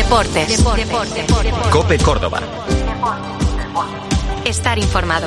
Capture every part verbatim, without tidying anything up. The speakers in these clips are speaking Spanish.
Deportes. Deportes. Deportes. COPE Córdoba. Estar informado.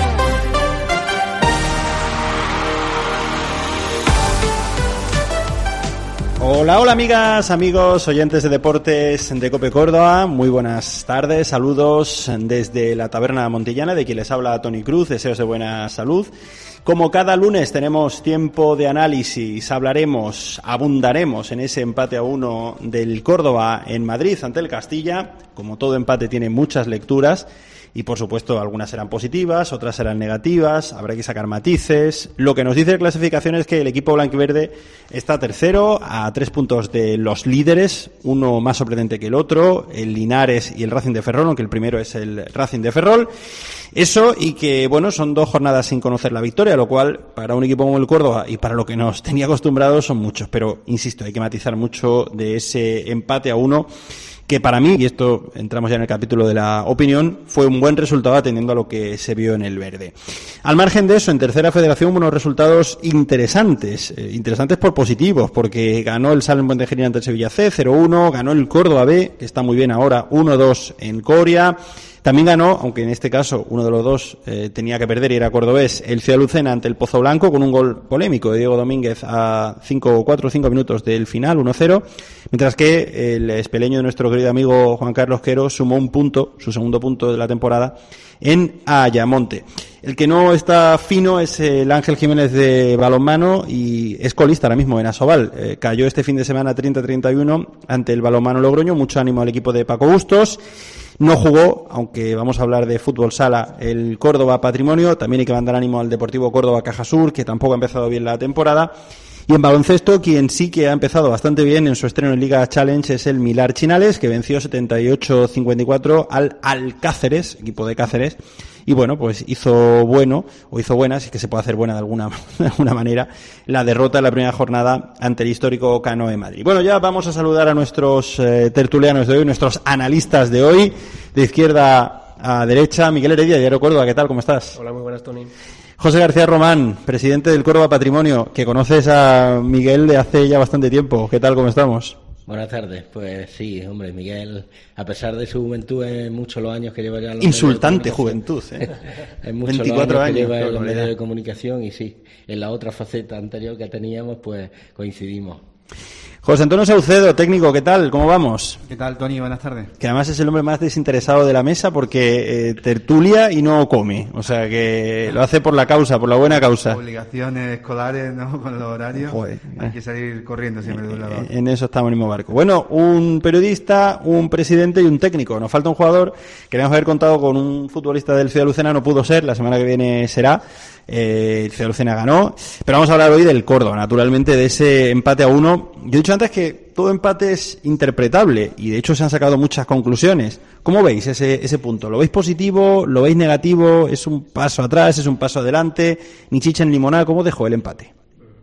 Hola, hola amigas, amigos, oyentes de deportes de COPE Córdoba, muy buenas tardes, saludos desde la taberna montillana, de quien les habla Tony Cruz, deseos de buena salud. Como cada lunes tenemos tiempo de análisis, hablaremos, abundaremos en ese empate a uno del Córdoba en Madrid ante el Castilla. Como todo empate tiene muchas lecturas y por supuesto algunas serán positivas, otras serán negativas, habrá que sacar matices. Lo que nos dice la clasificación es que el equipo blanquiverde está tercero a tres puntos de los líderes, uno más sorprendente que el otro, el Linares y el Racing de Ferrol, aunque el primero es el Racing de Ferrol. Eso, y que, bueno, son dos jornadas sin conocer la victoria, lo cual, para un equipo como el Córdoba y para lo que nos tenía acostumbrados, son muchos. Pero, insisto, hay que matizar mucho de ese empate a uno, que para mí, y esto entramos ya en el capítulo de la opinión, fue un buen resultado atendiendo a lo que se vio en el verde. Al margen de eso, en tercera federación hubo unos resultados interesantes, eh, interesantes por positivos, porque ganó el Salem Montejería ante el Sevilla C, cero uno, ganó el Córdoba B, que está muy bien ahora, uno dos en Coria. También ganó, aunque en este caso uno de los dos eh, tenía que perder y era cordobés, el Ciudad Lucena ante el Pozo Blanco con un gol polémico de Diego Domínguez a cinco, cuatro o cinco minutos del final, uno cero, mientras que el espeleño de nuestro querido amigo Juan Carlos Quero sumó un punto, su segundo punto de la temporada, en Ayamonte. El que no está fino es el Ángel Jiménez de balonmano y es colista ahora mismo en Asobal. Eh, cayó este fin de semana treinta a treinta y uno ante el balonmano Logroño, mucho ánimo al equipo de Paco Bustos. No jugó, aunque vamos a hablar de fútbol sala, el Córdoba Patrimonio. También hay que mandar ánimo al Deportivo Córdoba Cajasur, que tampoco ha empezado bien la temporada. Y en baloncesto, quien sí que ha empezado bastante bien en su estreno en Liga Challenge es el Milar Chinales, que venció setenta y ocho a cincuenta y cuatro al Alcáceres, equipo de Cáceres. Y bueno, pues hizo bueno, o hizo buena, si es que se puede hacer buena de alguna, de alguna manera, la derrota en la primera jornada ante el histórico Canoe Madrid. Bueno, ya vamos a saludar a nuestros eh, tertulianos de hoy, nuestros analistas de hoy, de izquierda a derecha. Miguel Heredia, Diario Córdoba, ¿qué tal? ¿Cómo estás? Hola, muy buenas, Tony. José García Román, presidente del Córdoba Patrimonio, que conoces a Miguel de hace ya bastante tiempo. ¿Qué tal? ¿Cómo estamos? Buenas tardes. Pues sí, hombre, Miguel, a pesar de su juventud, en muchos los años que lleva ya en los Insultante juventud, ¿eh? En muchos veinticuatro años que años, lleva en los realidad. medios de comunicación y sí, en la otra faceta anterior que teníamos, pues coincidimos. José Antonio Saucedo, técnico, ¿qué tal? ¿Cómo vamos? ¿Qué tal, Tony? Buenas tardes. Que además es el hombre más desinteresado de la mesa porque eh, tertulia y no come. O sea, que lo hace por la causa, por la buena causa. Obligaciones escolares, ¿no? Con los horarios. Joder. Hay que salir corriendo siempre de un lado. En eso estamos en el mismo barco. Bueno, un periodista, un presidente y un técnico. Nos falta un jugador. Queríamos haber contado con un futbolista del Ciudad Lucena, no pudo ser. La semana que viene será. Eh, el Ciudad Lucena ganó. Pero vamos a hablar hoy del Córdoba, naturalmente, de ese empate a uno. Yo he dicho antes que todo empate es interpretable y de hecho se han sacado muchas conclusiones. ¿Cómo veis ese, ese punto? ¿Lo veis positivo? ¿Lo veis negativo? ¿Es un paso atrás? ¿Es un paso adelante? ¿Ni chicha en limonada? ¿Cómo dejó el empate?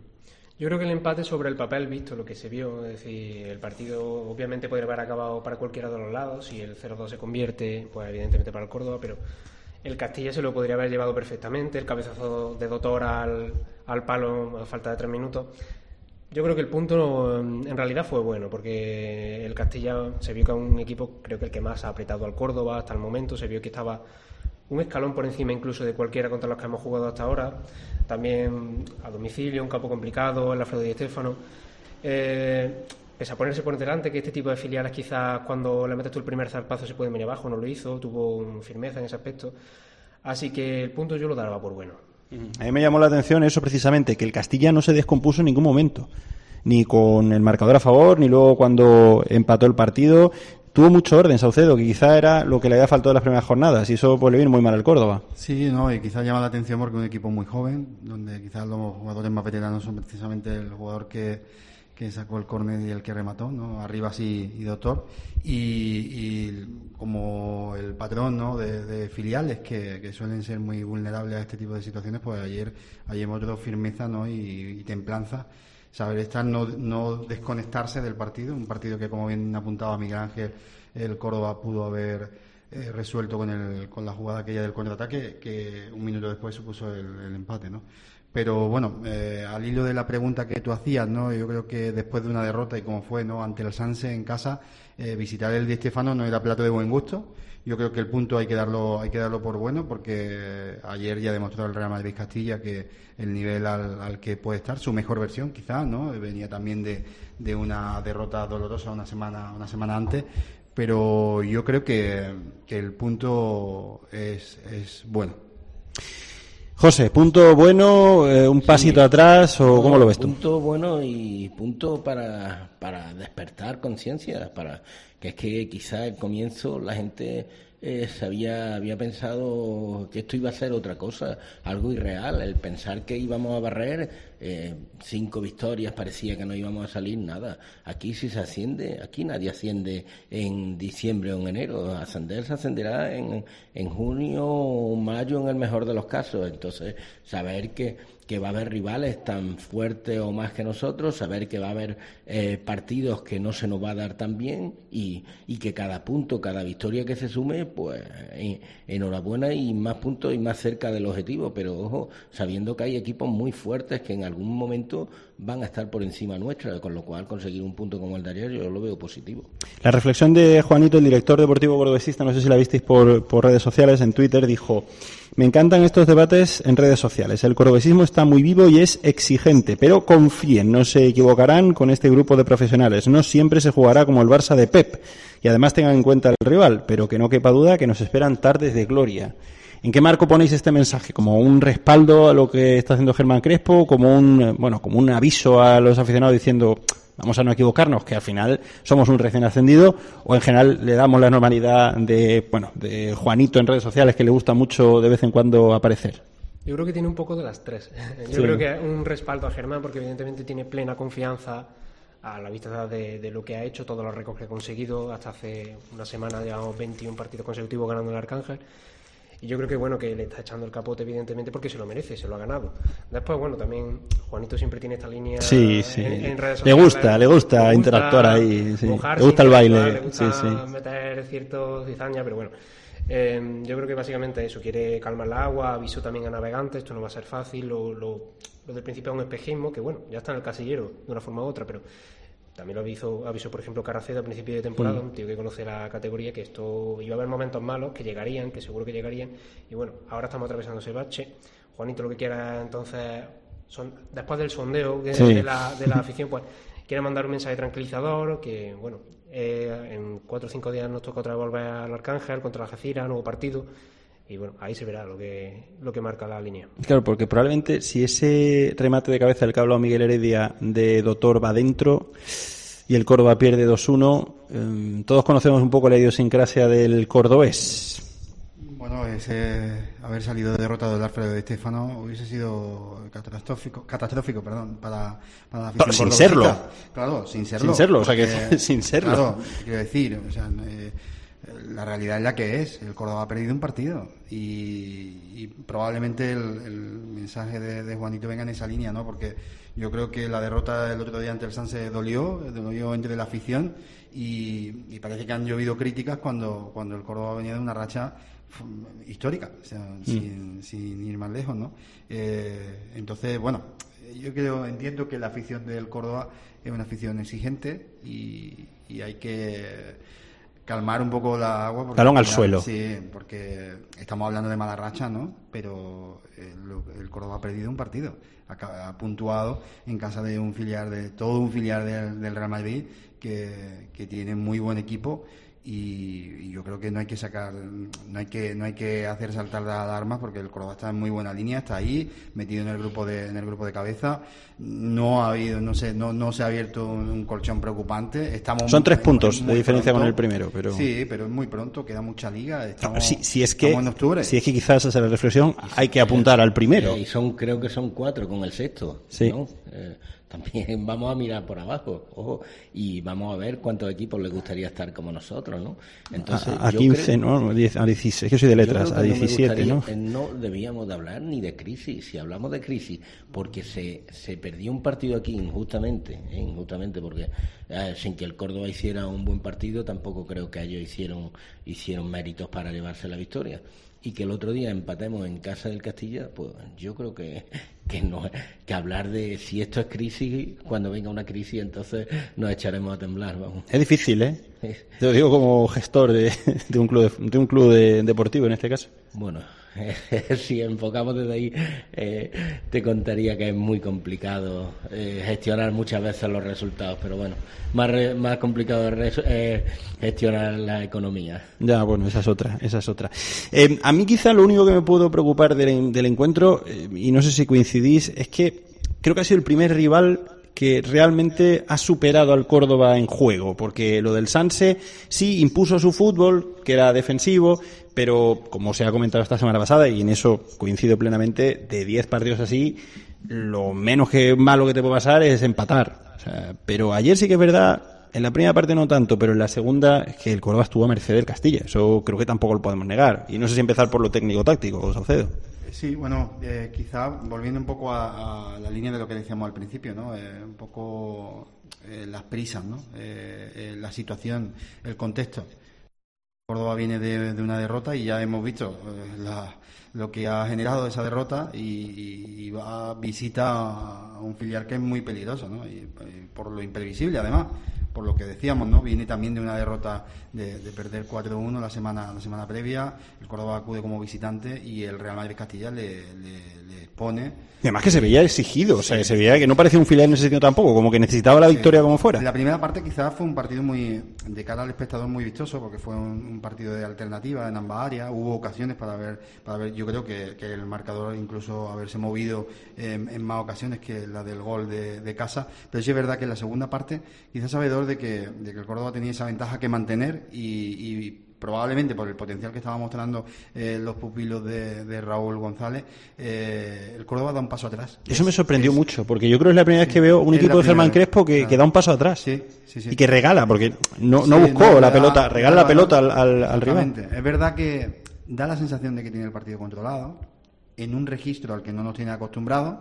Yo creo que el empate sobre el papel, visto lo que se vio, es decir, el partido obviamente podría haber acabado para cualquiera de los lados, si el cero dos se convierte, pues evidentemente para el Córdoba, pero el Castilla se lo podría haber llevado perfectamente, el cabezazo de Dotor al, al palo a falta de tres minutos. Yo creo que el punto en realidad fue bueno, porque el Castilla se vio que es un equipo, creo que el que más ha apretado al Córdoba hasta el momento, se vio que estaba un escalón por encima incluso de cualquiera contra los que hemos jugado hasta ahora, también a domicilio, un campo complicado, en la Alfredo Di Stéfano. Eh, pese a ponerse por delante, que este tipo de filiales quizás cuando le metes tú el primer zarpazo se pueden venir abajo, no lo hizo, tuvo firmeza en ese aspecto, así que el punto yo lo daba por bueno. A mí me llamó la atención eso precisamente, que el Castilla no se descompuso en ningún momento, ni con el marcador a favor, ni luego cuando empató el partido. Tuvo mucho orden Saucedo, que quizá era lo que le había faltado en las primeras jornadas, y eso pues le viene muy mal al Córdoba. Sí, no, y quizás llama la atención porque es un equipo muy joven, donde quizás los jugadores más veteranos son precisamente el jugador que, que sacó el córner y el que remató, ¿no? Arribas y, y Doctor, y, y como el patrón, ¿no? de, de filiales que, que suelen ser muy vulnerables a este tipo de situaciones, pues ayer, ayer mostró firmeza, ¿no? y, y templanza, saber estar, no, no desconectarse del partido, un partido que, como bien apuntaba Miguel Ángel, el Córdoba pudo haber eh, resuelto con el, con la jugada aquella del contraataque, que un minuto después supuso el, el empate, ¿no? Pero bueno, eh, al hilo de la pregunta que tú hacías, ¿no? Yo creo que después de una derrota y como fue, ¿no? Ante el Sanse en casa, eh, visitar el Di Stéfano no era plato de buen gusto. Yo creo que el punto hay que darlo, hay que darlo por bueno, porque ayer ya demostró el Real Madrid Castilla que el nivel al, al que puede estar, su mejor versión quizás, ¿no? Venía también de, de una derrota dolorosa una semana, una semana antes. Pero yo creo que, que el punto es, es bueno. José, punto bueno, eh, un pasito sí. atrás, o no, ¿cómo lo ves tú? Punto bueno y punto para, para despertar conciencia, para que es que quizá al comienzo la gente eh, se había, había pensado que esto iba a ser otra cosa, algo irreal, el pensar que íbamos a barrer eh, cinco victorias, parecía que no íbamos a salir, nada. Aquí si se asciende, aquí nadie asciende en diciembre o en enero, ascender se ascenderá en, en junio o mayo en el mejor de los casos. Entonces, saber que que va a haber rivales tan fuertes o más que nosotros, saber que va a haber eh, partidos que no se nos va a dar tan bien y, y que cada punto, cada victoria que se sume, pues eh, enhorabuena y más puntos y más cerca del objetivo, pero ojo, sabiendo que hay equipos muy fuertes que en algún momento van a estar por encima nuestra, con lo cual conseguir un punto como el de ayer yo lo veo positivo. La reflexión de Juanito, el director deportivo cordobesista, no sé si la visteis por, por redes sociales, en Twitter, dijo: me encantan estos debates en redes sociales, el cordobesismo está muy vivo y es exigente, pero confíen, no se equivocarán con este grupo de profesionales, no siempre se jugará como el Barça de Pep, y además tengan en cuenta el rival, pero que no quepa duda que nos esperan tardes de gloria. ¿En qué marco ponéis este mensaje? ¿Como un respaldo a lo que está haciendo Germán Crespo? ¿Como un, bueno, como un aviso a los aficionados diciendo vamos a no equivocarnos, que al final somos un recién ascendido? ¿O en general le damos la normalidad de, bueno, de Juanito en redes sociales, que le gusta mucho de vez en cuando aparecer? Yo creo que tiene un poco de las tres. Yo sí. creo que un respaldo a Germán, porque evidentemente tiene plena confianza a la vista de, de lo que ha hecho, todos los récords que ha conseguido. Hasta hace una semana llevamos veintiún partidos consecutivos ganando el Arcángel. Y yo creo que bueno que le está echando el capote evidentemente porque se lo merece, se lo ha ganado. Después, bueno, también Juanito siempre tiene esta línea sí, sí. En, en redes sociales. Le gusta, le gusta, le gusta interactuar ahí, sí. Le gusta el baile, le gusta sí, sí. meter ciertos cizañas, pero bueno. Eh, yo creo que básicamente eso, quiere calmar el agua, aviso también a navegantes, esto no va a ser fácil, lo, lo, lo del principio es un espejismo, que bueno, ya está en el casillero de una forma u otra, pero también lo avisó, avisó por ejemplo Carracedo a principio de temporada, mm. un tío que conoce la categoría, que esto iba a haber momentos malos, que llegarían, que seguro que llegarían, y bueno, ahora estamos atravesando ese bache. Juanito lo que quiera entonces, son, después del sondeo de, sí. de, la, de la afición, pues quiere mandar un mensaje tranquilizador, que bueno, eh, en cuatro o cinco días nos toca otra vez volver al Arcángel contra la Algeciras, nuevo partido, y bueno, ahí se verá lo que lo que marca la línea. Claro, porque probablemente si ese remate de cabeza del que ha hablado Miguel Heredia de Doctor va dentro y el Córdoba pierde dos uno, eh, todos conocemos un poco la idiosincrasia del cordobés. Bueno, ese haber salido derrotado del Alfredo Di Stéfano hubiese sido catastrófico, catastrófico, perdón, para, para la afición. Pero sin serlo. Claro, sin serlo. Sin serlo, o sea que porque, sin serlo. Claro, quiero decir, o sea, eh, la realidad es la que es. El Córdoba ha perdido un partido y, y probablemente el, el mensaje de, de Juanito venga en esa línea, ¿no? Porque yo creo que la derrota del otro día ante el Sanse dolió, dolió entre la afición y, y parece que han llovido críticas cuando, cuando el Córdoba venía de una racha histórica, o sea, mm. sin, sin ir más lejos, ¿no? Eh, entonces, bueno, yo creo, entiendo que la afición del Córdoba es una afición exigente y, y hay que calmar un poco la agua. Talón al suelo. Sí, porque estamos hablando de mala racha, ¿no? Pero el, el Córdoba ha perdido un partido, ha, ha puntuado en casa de un filial, de todo un filial del, del Real Madrid que, que tiene muy buen equipo. Y, y yo creo que no hay que sacar, no hay que no hay que hacer saltar la alarma porque el Córdoba está en muy buena línea, está ahí metido en el grupo de en el grupo de cabeza. No ha habido, no sé, no no se ha abierto un, un colchón preocupante. Estamos son tres muy, puntos muy de diferencia pronto. con el primero, pero sí, pero es muy pronto, queda mucha liga. Estamos, no, si, si es que en octubre. si es que quizás esa es la reflexión, hay que apuntar al primero. Y son creo que son cuatro con el sexto, sí. ¿no? Eh, también vamos a mirar por abajo, ojo, y vamos a ver cuántos equipos les gustaría estar como nosotros, ¿no? Entonces, a, a yo quince, creo, ¿no? A dieciséis, es que soy de letras, a diecisiete, no, ¿no? No debíamos de hablar ni de crisis, si hablamos de crisis, porque se, se perdió un partido aquí injustamente, ¿eh? injustamente, porque eh, sin que el Córdoba hiciera un buen partido, tampoco creo que ellos hicieron, hicieron méritos para llevarse la victoria. Y que el otro día empatemos en casa del Castilla, pues yo creo que que no que hablar de si esto es crisis, cuando venga una crisis entonces nos echaremos a temblar, vamos. Es difícil, ¿eh? Te lo digo como gestor de, de un club de, de un club de, deportivo en este caso. Bueno, si enfocamos desde ahí, eh, te contaría que es muy complicado eh, gestionar muchas veces los resultados, pero bueno, más re, más complicado es eh, gestionar la economía. Ya, bueno, esa es otra, esa es otra. Eh, a mí quizá lo único que me puedo preocupar del, del encuentro, eh, y no sé si coincidís, es que creo que ha sido el primer rival que realmente ha superado al Córdoba en juego, porque lo del Sanse sí impuso su fútbol, que era defensivo, pero como se ha comentado esta semana pasada, y en eso coincido plenamente, de diez partidos así, lo menos que malo que te puede pasar es empatar. O sea, pero ayer sí que es verdad, en la primera parte no tanto, pero en la segunda es que el Córdoba estuvo a merced del Castilla, eso creo que tampoco lo podemos negar, y no sé si empezar por lo técnico-táctico, Saucedo. Sí, bueno, eh, quizá volviendo un poco a, a la línea de lo que decíamos al principio, ¿no? Eh, un poco eh, las prisas, ¿no? Eh, eh, la situación, el contexto. Córdoba viene de, de una derrota y ya hemos visto eh, la, lo que ha generado esa derrota y, y, y va a visita a un filial que es muy peligroso, ¿no? Y, y por lo imprevisible, además, por lo que decíamos, ¿no? Viene también de una derrota de, de perder cuatro uno la semana la semana previa. El Córdoba acude como visitante y el Real Madrid Castilla le, le, le pone. Y además que se veía exigido, o sea, que se veía que no parecía un filial en ese sentido tampoco, como que necesitaba la victoria sí. como fuera. La primera parte quizás fue un partido muy, de cara al espectador, muy vistoso, porque fue un, un partido de alternativa en ambas áreas. Hubo ocasiones para ver, para ver, yo creo que, que el marcador incluso haberse movido en, en más ocasiones que la del gol de, de casa. Pero sí es verdad que en la segunda parte, quizás sabedor de que, de que el Córdoba tenía esa ventaja que mantener y, y probablemente por el potencial que estaba mostrando eh, los pupilos de, de Raúl González, eh, el Córdoba da un paso atrás. Eso me sorprendió es, mucho, porque yo creo que es la primera sí, vez que veo un equipo de Germán Crespo que, claro. que da un paso atrás sí, sí, sí. y que regala, porque no, sí, no buscó no, la da, pelota, regala da, la pelota al, al, al rival. Es verdad que da la sensación de que tiene el partido controlado, en un registro al que no nos tiene acostumbrado,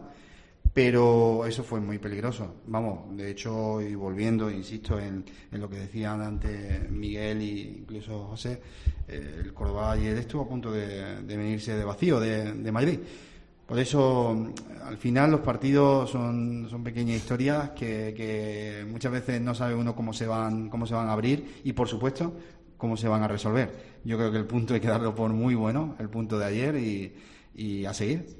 pero eso fue muy peligroso. Vamos, de hecho, y volviendo, insisto, en, en lo que decían antes Miguel e incluso José, eh, el Córdoba ayer estuvo a punto de, de venirse de vacío de, de Madrid. Por eso, al final, los partidos son, son pequeñas historias que, que muchas veces no sabe uno cómo se van, cómo se van a abrir y, por supuesto, cómo se van a resolver. Yo creo que el punto hay que darlo por muy bueno, el punto de ayer, y, y a seguir.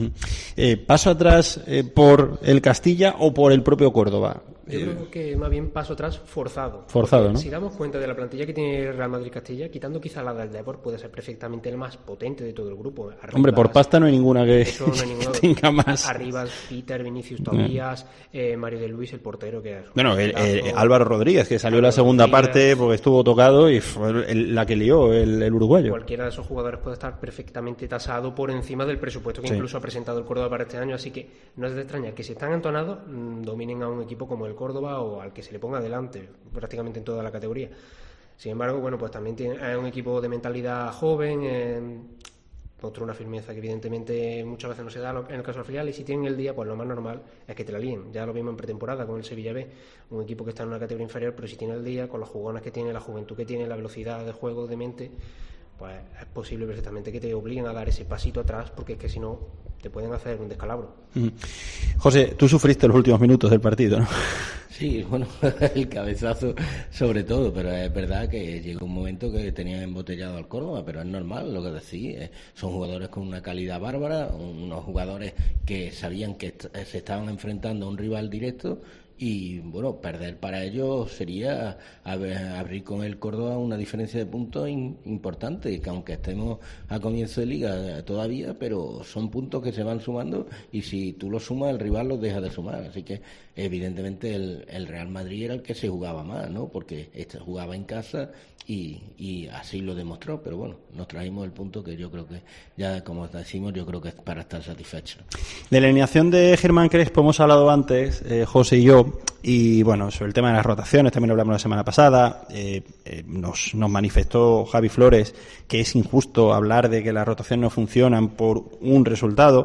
Eh, ¿Paso atrás eh, por el Castilla o por el propio Córdoba? Yo Eh, creo que más bien paso atrás forzado. Forzado, ¿no? Si damos cuenta de la plantilla que tiene el Real Madrid-Castilla, quitando quizá la del Depor, puede ser perfectamente el más potente de todo el grupo. Arribas, Hombre, por pasta no hay ninguna que eso no hay ninguno. tenga más. Arribas, Peter, Vinicius Tobías, eh, Mario de Luis, el portero, que es Bueno, el, el, Álvaro Rodríguez, que salió en la segunda Rodríguez, parte porque estuvo tocado y fue el, la que lió el, el uruguayo. Cualquiera de esos jugadores puede estar perfectamente tasado por encima del presupuesto que sí. incluso ha presentado el Córdoba para este año, así que no es de extrañar que si están entonados mmm, dominen a un equipo como el Córdoba o al que se le ponga adelante prácticamente en toda la categoría. Sin embargo, bueno, pues también tiene, es un equipo de mentalidad joven, eh, mostró una firmeza que evidentemente muchas veces no se da en el caso del filial, y si tienen el día, pues lo más normal es que te la líen. Ya lo vimos en pretemporada con el Sevilla B, un equipo que está en una categoría inferior, pero si tiene el día, con los jugones que tiene, la juventud que tiene, la velocidad de juego de mente, pues es posible perfectamente que te obliguen a dar ese pasito atrás, porque es que si no te pueden hacer un descalabro. Mm. José, tú sufriste los últimos minutos del partido, ¿no? Sí, bueno, el cabezazo sobre todo, pero es verdad que llegó un momento que tenían embotellado al Córdoba, pero es normal lo que decís, eh, son jugadores con una calidad bárbara, unos jugadores que sabían que est- se estaban enfrentando a un rival directo. Y bueno, perder para ellos sería abrir con el Córdoba una diferencia de puntos in, importante, que aunque estemos a comienzo de liga todavía, pero son puntos que se van sumando y si tú los sumas, el rival los deja de sumar. Así que evidentemente el, el Real Madrid era el que se jugaba más, ¿no? Porque este jugaba en casa y, y así lo demostró. Pero bueno, nos trajimos el punto que yo creo que ya, como decimos, yo creo que es para estar satisfechos. De la alineación de Germán Crespo hemos hablado antes, eh, José y yo, y bueno, sobre el tema de las rotaciones también hablamos la semana pasada. Eh, eh, nos, nos manifestó Javi Flores que es injusto hablar de que las rotaciones no funcionan por un resultado.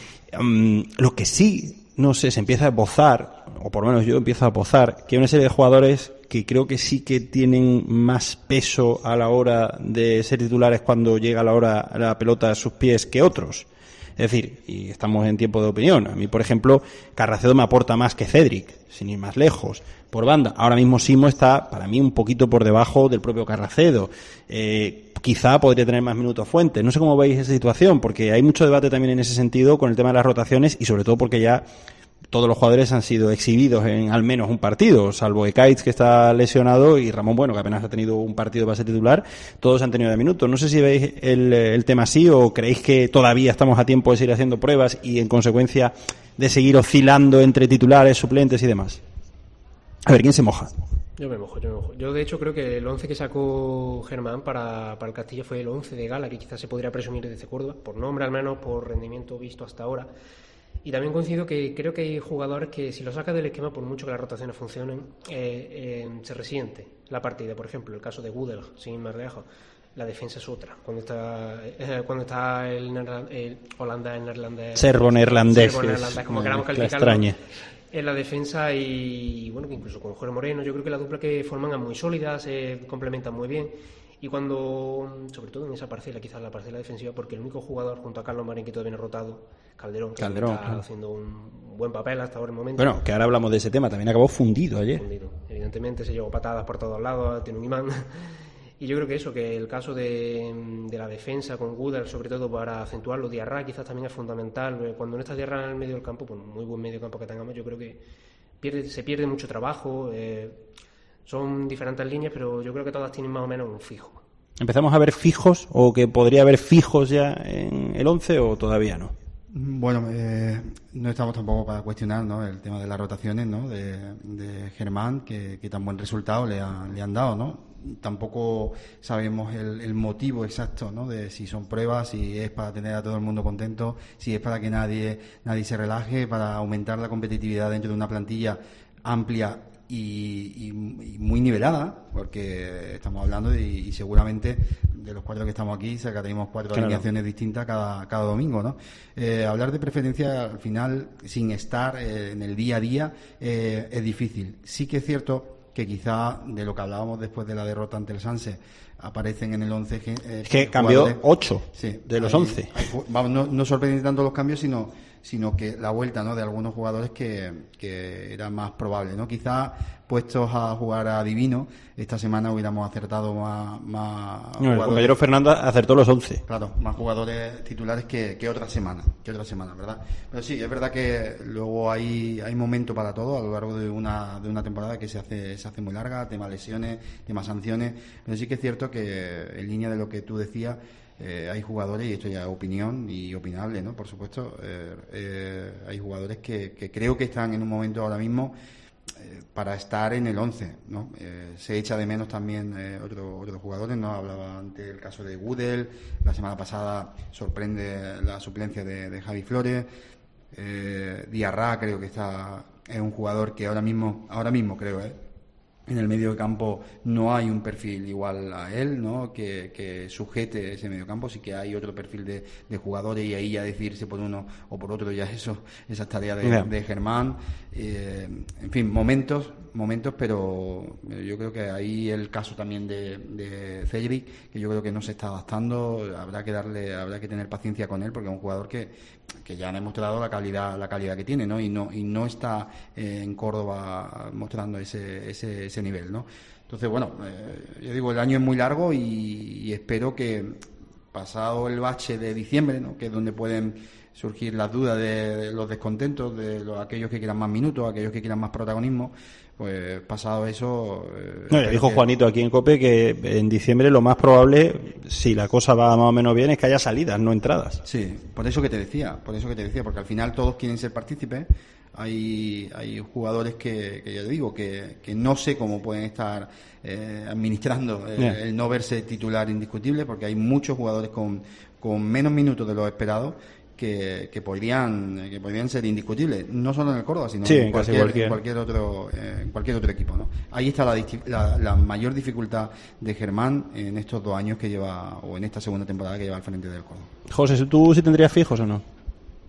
Um, lo que sí, no sé, se empieza a esbozar, o por lo menos yo empiezo a esbozar, que hay una serie de jugadores que creo que sí que tienen más peso a la hora de ser titulares cuando llega la hora la pelota a sus pies que otros. Es decir, y estamos en tiempo de opinión. A mí, por ejemplo, Carracedo me aporta más que Cédric, sin ir más lejos. Por banda, ahora mismo Simo está, para mí, un poquito por debajo del propio Carracedo. Eh, quizá podría tener más minutos Fuentes. No sé cómo veis esa situación, porque hay mucho debate también en ese sentido con el tema de las rotaciones y sobre todo porque ya todos los jugadores han sido exhibidos en al menos un partido, salvo Ekaitz, que está lesionado, y Ramón Bueno, que apenas ha tenido un partido para ser titular. Todos han tenido de minutos. No sé si veis el, el tema así o creéis que todavía estamos a tiempo de seguir haciendo pruebas y, en consecuencia, de seguir oscilando entre titulares, suplentes y demás. A ver, ¿quién se moja? Yo me mojo, yo me mojo. Yo, de hecho, creo que el once que sacó Germán para, para el Castilla fue el once de gala, que quizás se podría presumir desde Córdoba, por nombre al menos, por rendimiento visto hasta ahora. Y también coincido que creo que hay jugadores que, si lo sacas del esquema, por mucho que las rotaciones funcionen, eh, eh, se resiente la partida. Por ejemplo, el caso de Gudel, sin ir más lejos. La defensa es otra. Cuando está eh, cuando está el, neerland, el holandés, neerlandés... Serbo-neerlandés. Serbo-neerlandés, como queramos calificarlo. En la defensa y, bueno, que incluso con Jorge Moreno, yo creo que la dupla que forman es muy sólida, se complementan muy bien. Y cuando, sobre todo en esa parcela, quizás la parcela defensiva, porque el único jugador junto a Carlos Marín que todavía no ha rotado, Calderón, que Calderón, está claro. haciendo un buen papel hasta ahora el momento. Bueno, que ahora hablamos de ese tema, también acabó fundido ayer. Fundido. Evidentemente se llevó patadas por todos lados, tiene un imán. Y yo creo que eso, que el caso de, de la defensa con Gudel, sobre todo para acentuarlo, Diarra quizás también es fundamental. Cuando no está Diarra en el medio del campo, pues muy buen medio campo que tengamos, yo creo que pierde, se pierde mucho trabajo. Eh, son diferentes líneas, pero yo creo que todas tienen más o menos un fijo. ¿Empezamos a ver fijos o que podría haber fijos ya en el once o todavía no? Bueno, eh, no estamos tampoco para cuestionar, ¿no?, el tema de las rotaciones, ¿no?, de, de Germán, que, que tan buen resultado le, ha, le han dado, ¿no? Tampoco sabemos el, el motivo exacto, ¿no?, de si son pruebas, si es para tener a todo el mundo contento, si es para que nadie nadie se relaje, para aumentar la competitividad dentro de una plantilla amplia y, y, y muy nivelada, porque estamos hablando de, y seguramente de los cuatro que estamos aquí sacaremos cuatro claro. alineaciones distintas cada, cada domingo, ¿no? Eh, hablar de preferencia al final sin estar eh, en el día a día eh, es difícil. Sí que es cierto que quizá de lo que hablábamos después de la derrota ante el Sanse aparecen en el once eh, es que cambió ocho sí, de los hay, once hay, vamos, no, no sorprenden tanto los cambios sino sino que la vuelta, ¿no?, de algunos jugadores que, que era más probable, ¿no? Quizá puestos a jugar a Divino esta semana hubiéramos acertado más, más no, el compañero Fernando acertó los once. Claro, más jugadores titulares que, que otra semana, que otra semana, ¿verdad? Pero sí, es verdad que luego hay hay momento para todo a lo largo de una de una temporada que se hace se hace muy larga, tema lesiones, tema sanciones, pero sí que es cierto que en línea de lo que tú decías, Eh, hay jugadores, y esto ya es opinión y opinable, ¿no?, por supuesto, eh, eh, hay jugadores que, que creo que están en un momento ahora mismo eh, para estar en el once, ¿no? Eh, se echa de menos también eh, otro, otros jugadores, ¿no? Hablaba antes del caso de Gudel, la semana pasada sorprende la suplencia de, de Javi Flores, eh, Diarra creo que está es un jugador que ahora mismo, ahora mismo creo, ¿eh? En el medio campo no hay un perfil igual a él, ¿no?, que, que sujete ese medio campo. Sí que hay otro perfil de, de jugadores y ahí ya decidirse por uno o por otro ya eso esas tareas de, de Germán. Eh, en fin, momentos, momentos, pero yo creo que ahí el caso también de, de Cédric, que yo creo que no se está adaptando, habrá que darle, habrá que tener paciencia con él porque es un jugador que, que ya ha demostrado la calidad, la calidad que tiene, ¿no? Y no, y no está eh, en Córdoba mostrando ese, ese, ese nivel, ¿no? Entonces, bueno, eh, yo digo, el año es muy largo y, y espero que pasado el bache de diciembre, ¿no?, que es donde pueden surgir las dudas de, de los descontentos, de los, aquellos que quieran más minutos, aquellos que quieran más protagonismo, pues pasado eso... Eh, no, dijo que... Juanito aquí en COPE que en diciembre lo más probable, si la cosa va más o menos bien, es que haya salidas, no entradas. Sí, por eso que te decía, por eso que te decía, porque al final todos quieren ser partícipes. Hay, hay jugadores que, que ya te digo, que, que no sé cómo pueden estar eh, administrando eh, yeah. el no verse titular indiscutible, porque hay muchos jugadores con, con menos minutos de lo esperado que, que podrían que podrían ser indiscutibles, no solo en el Córdoba, sino sí, en, cualquier, cualquier. en cualquier otro eh, en cualquier otro equipo, ¿no? Ahí está la, la, la mayor dificultad de Germán en estos dos años que lleva, o en esta segunda temporada que lleva al frente del Córdoba. José, ¿tú sí tendrías fijos o no?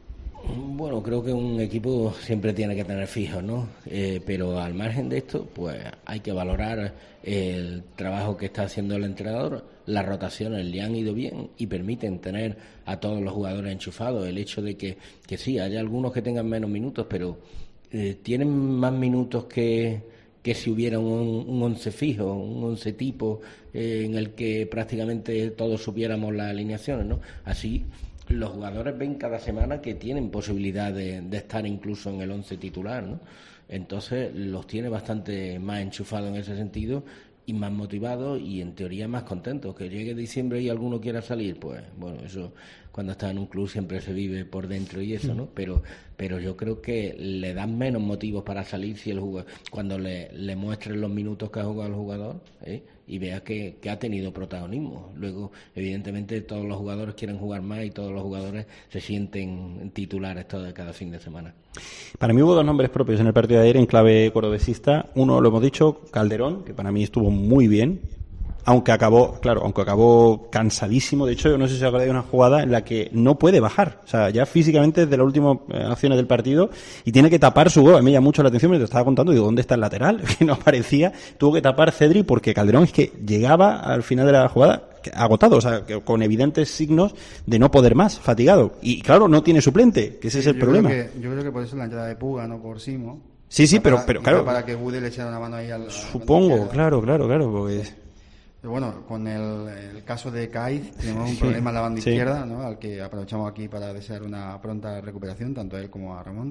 Bueno, creo que un equipo siempre tiene que tener fijos, ¿no? Eh, pero al margen de esto, pues hay que valorar el trabajo que está haciendo el entrenador. Las rotaciones le han ido bien y permiten tener a todos los jugadores enchufados. El hecho de que, que sí, haya algunos que tengan menos minutos, pero eh, tienen más minutos que, que si hubiera un, un once fijo, un once tipo eh, en el que prácticamente todos supiéramos las alineaciones, ¿no? Así los jugadores ven cada semana que tienen posibilidad de, de estar incluso en el once titular, ¿no? Entonces los tiene bastante más enchufados en ese sentido y más motivados y en teoría más contentos. Que llegue diciembre y alguno quiera salir, pues bueno, eso cuando está en un club siempre se vive por dentro y eso, ¿no? Pero pero yo creo que le dan menos motivos para salir si el jugador, cuando le, le muestren los minutos que ha jugado el jugador, ¿eh? Y vea que, que ha tenido protagonismo. Luego, evidentemente, todos los jugadores quieren jugar más y todos los jugadores se sienten titulares todo, cada fin de semana. Para mí hubo dos nombres propios en el partido de ayer en clave cordobesista. Uno, lo hemos dicho, Calderón, que para mí estuvo muy bien, aunque acabó, claro, aunque acabó cansadísimo. De hecho, yo no sé si os acordáis de una jugada en la que no puede bajar. O sea, ya físicamente desde las últimas acciones del partido y tiene que tapar su gol. A mí me llama mucho la atención, me lo estaba contando, digo, ¿dónde está el lateral? Que no aparecía. Tuvo que tapar Cedri porque Calderón es que llegaba al final de la jugada agotado, o sea, que con evidentes signos de no poder más, fatigado. Y claro, no tiene suplente, que ese sí, es el yo problema. Creo que, yo creo que por eso la entrada de Puga, no por Simo. Sí, sí, pero, para, pero claro. Para que Gude le echara una mano ahí al. Supongo, claro, claro, claro, porque. Pero bueno, con el, el caso de Caiz tenemos un Sí, problema en la banda sí. izquierda, ¿no? Al que aprovechamos aquí para desear una pronta recuperación, tanto a él como a Ramón.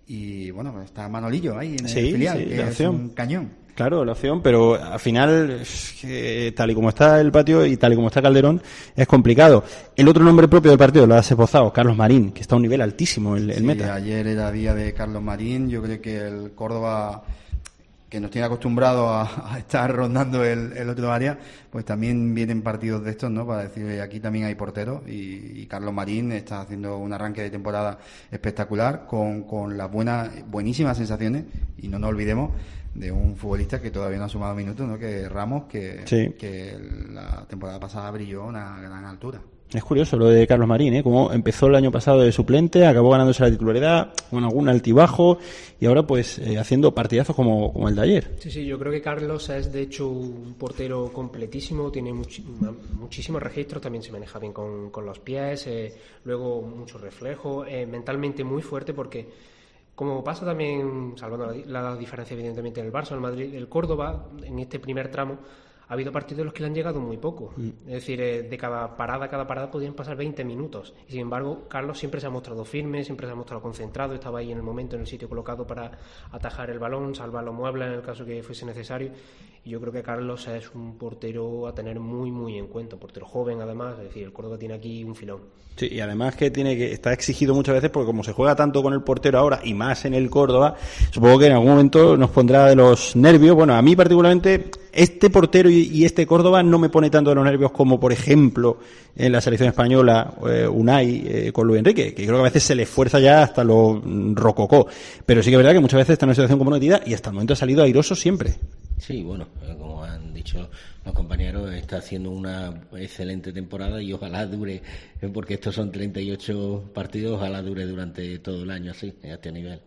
Y bueno, pues está Manolillo ahí en Sí, el filial, sí, que la es opción. un cañón. Claro, la opción, pero al final, eh, tal y como está el patio y tal y como está Calderón, es complicado. El otro nombre propio del partido lo has esbozado, Carlos Marín, que está a un nivel altísimo, el, el Sí, meta. ayer era día de Carlos Marín. Yo creo que el Córdoba, que nos tiene acostumbrados a, a estar rondando el, el otro área, pues también vienen partidos de estos, ¿no? Para decir, aquí también hay porteros y, y Carlos Marín está haciendo un arranque de temporada espectacular con, con las buenas, buenísimas sensaciones, y no nos olvidemos de un futbolista que todavía no ha sumado minutos, ¿no? Que es Ramos, que, Sí. que la temporada pasada brilló a una gran altura. Es curioso lo de Carlos Marín, ¿eh? Como empezó el año pasado de suplente, acabó ganándose la titularidad, con algún altibajo, y ahora pues eh, haciendo partidazos como, como el de ayer. Sí, sí, yo creo que Carlos es de hecho un portero completísimo, tiene muchi- muchísimos registros, también se maneja bien con, con los pies, eh, luego mucho reflejo, eh, mentalmente muy fuerte porque, como pasa también, salvando la, la diferencia evidentemente en el Barça, el Madrid, el Córdoba, en este primer tramo, ha habido partidos en los que le han llegado muy poco. Mm. Es decir, eh, de cada parada a cada parada podían pasar veinte minutos. Y sin embargo, Carlos siempre se ha mostrado firme, siempre se ha mostrado concentrado, estaba ahí en el momento, en el sitio colocado para atajar el balón, salvar los muebles en el caso que fuese necesario. Y yo creo que Carlos es un portero a tener muy, muy en cuenta. Un portero joven, además. Es decir, el Córdoba tiene aquí un filón. Sí, y además que tiene que está exigido muchas veces porque como se juega tanto con el portero ahora y más en el Córdoba, supongo que en algún momento nos pondrá de los nervios. Bueno, a mí particularmente este portero y, y este Córdoba no me pone tanto de los nervios como por ejemplo en la selección española eh, Unai eh, con Luis Enrique, que creo que a veces se le esfuerza ya hasta lo rococó, pero sí que es verdad que muchas veces está en una situación comprometida y hasta el momento ha salido airoso siempre. Sí, bueno, como han dicho los compañeros, está haciendo una excelente temporada y ojalá dure, porque estos son treinta y ocho partidos, ojalá dure durante todo el año así, a este nivel.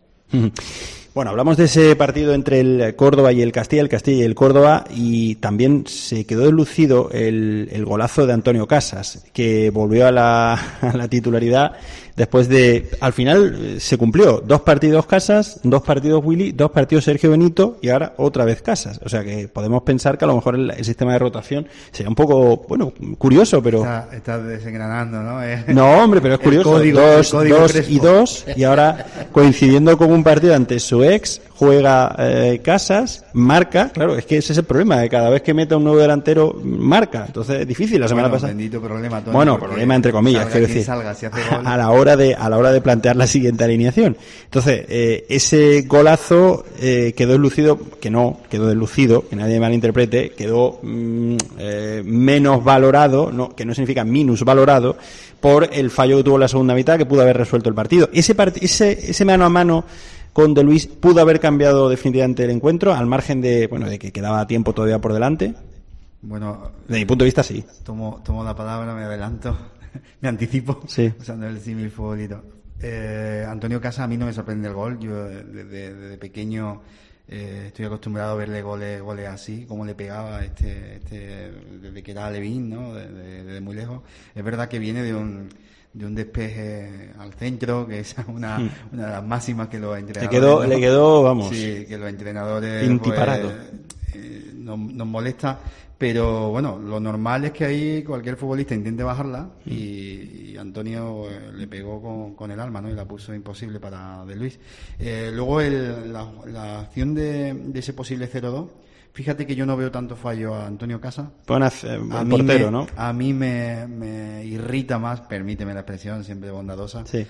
Bueno, hablamos de ese partido entre el Córdoba y el Castilla, el Castilla y el Córdoba, y también se quedó deslucido el, el golazo de Antonio Casas, que volvió a la, a la titularidad después de, al final se cumplió, dos partidos Casas, dos partidos Willy, dos partidos Sergio Benito y ahora otra vez Casas. O sea que podemos pensar que a lo mejor el, el sistema de rotación sería un poco, bueno, curioso, pero... Está, está desengranando, ¿no? No, hombre, pero es curioso. Código, dos, dos Crespo. y dos, y ahora coincidiendo con un partido ante su ex, juega eh, Casas, marca, claro, es que ese es el problema, que cada vez que mete un nuevo delantero, marca. Entonces es difícil, la semana Bueno, pasada... bendito problema, Tony, Bueno, porque problema entre comillas, salga quiero quien decir, salga, si hace gol. a la hora de a la hora de plantear la siguiente alineación. Entonces, eh, ese golazo eh, quedó deslucido, que no, quedó deslucido, que nadie malinterprete, quedó mm, eh, menos valorado, no, que no significa minus valorado, por el fallo que tuvo en la segunda mitad, que pudo haber resuelto el partido. Ese part- ese, ese mano a mano con De Luis pudo haber cambiado definitivamente el encuentro, al margen de, bueno, de que quedaba tiempo todavía por delante. Bueno, De mi punto de vista, sí. Tomo, tomo la palabra, me adelanto, me anticipo, Sí. usando el símil futbolito. Eh, Antonio Casas, a mí no me sorprende el gol. Yo desde, desde pequeño eh, estoy acostumbrado a verle goles, goles así, como le pegaba este, este desde que era alevín, ¿no? Desde, desde muy lejos. Es verdad que viene de un de un despeje al centro, que es una, hmm. una de las máximas que los entrenadores... Le quedó, ¿no? le quedó vamos... Sí, que los entrenadores... Intiparado. Pues, eh, nos, nos molesta, pero bueno, lo normal es que ahí cualquier futbolista intente bajarla y, y Antonio eh, le pegó con, con el alma, ¿no? Y la puso imposible para De Luis. Eh, luego el, la, la acción de, de ese posible cero dos, fíjate que yo no veo tanto fallo a Antonio Casas. Pon a, eh, a el portero, me, ¿no? A mí me, me irrita más, permíteme la expresión, siempre bondadosa, sí.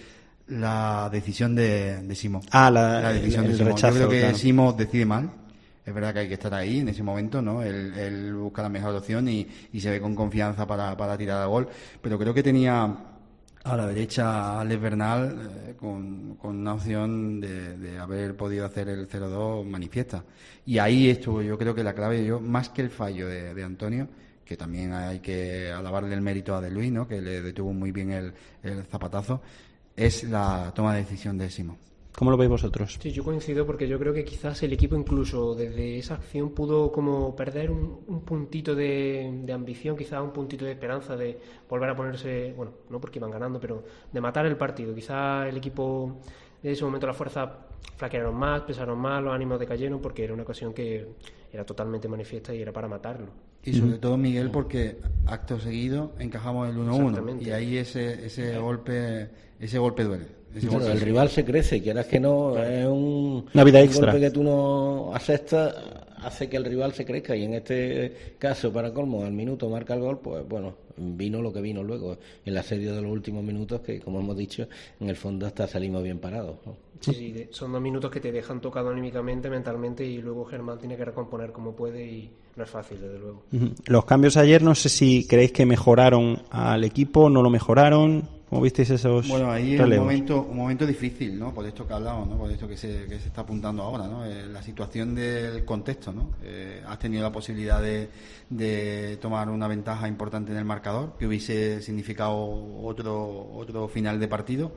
la decisión de, de Simón. Ah, la, la decisión el, de el Simón. rechazo, Yo creo que claro. Simón decide mal. Es verdad que hay que estar ahí en ese momento, ¿no? Él, él busca la mejor opción y, y se ve con confianza para, para tirar al gol. Pero creo que tenía a la derecha a Alex Bernal eh, con, con una opción de, de haber podido hacer el cero dos manifiesta. Y ahí estuvo, yo creo que la clave, yo más que el fallo de, de Antonio, que también hay que alabarle el mérito a De Luis, ¿no? Que le detuvo muy bien el, el zapatazo, es la toma de decisión de Simón. ¿Cómo lo veis vosotros? Sí, yo coincido porque yo creo que quizás el equipo incluso desde esa acción pudo como perder un, un puntito de, de ambición, quizás un puntito de esperanza de volver a ponerse, bueno, no porque iban ganando, pero de matar el partido. Quizás el equipo en ese momento, las fuerzas flaquearon más, pesaron más, los ánimos decayeron porque era una ocasión que era totalmente manifiesta y era para matarlo. Y sobre uh-huh. todo, Miguel, porque acto seguido encajamos el uno uno y ahí ese ese sí. golpe ese golpe duele. Bueno, el rival se crece, quieras que no, claro. es un, una vida un extra. golpe que tú no aceptas, hace que el rival se crezca y en este caso, para colmo, al minuto marca el gol, pues bueno, vino lo que vino luego, el asedio de los últimos minutos que, como hemos dicho, en el fondo hasta salimos bien parados, ¿no? Sí, sí, son dos minutos que te dejan tocado anímicamente, mentalmente y luego Germán tiene que recomponer como puede y no es fácil, desde luego. Uh-huh. Los cambios ayer, no sé si creéis que mejoraron al equipo, no lo mejoraron. ¿Cómo visteis esos Bueno, ahí relevos? es un momento, un momento difícil, ¿no? Por esto que hablamos, ¿no? Por esto que se, que se está apuntando ahora, ¿no? Eh, la situación del contexto, ¿no? Eh, has tenido la posibilidad de, de tomar una ventaja importante en el marcador, que hubiese significado otro, otro final de partido.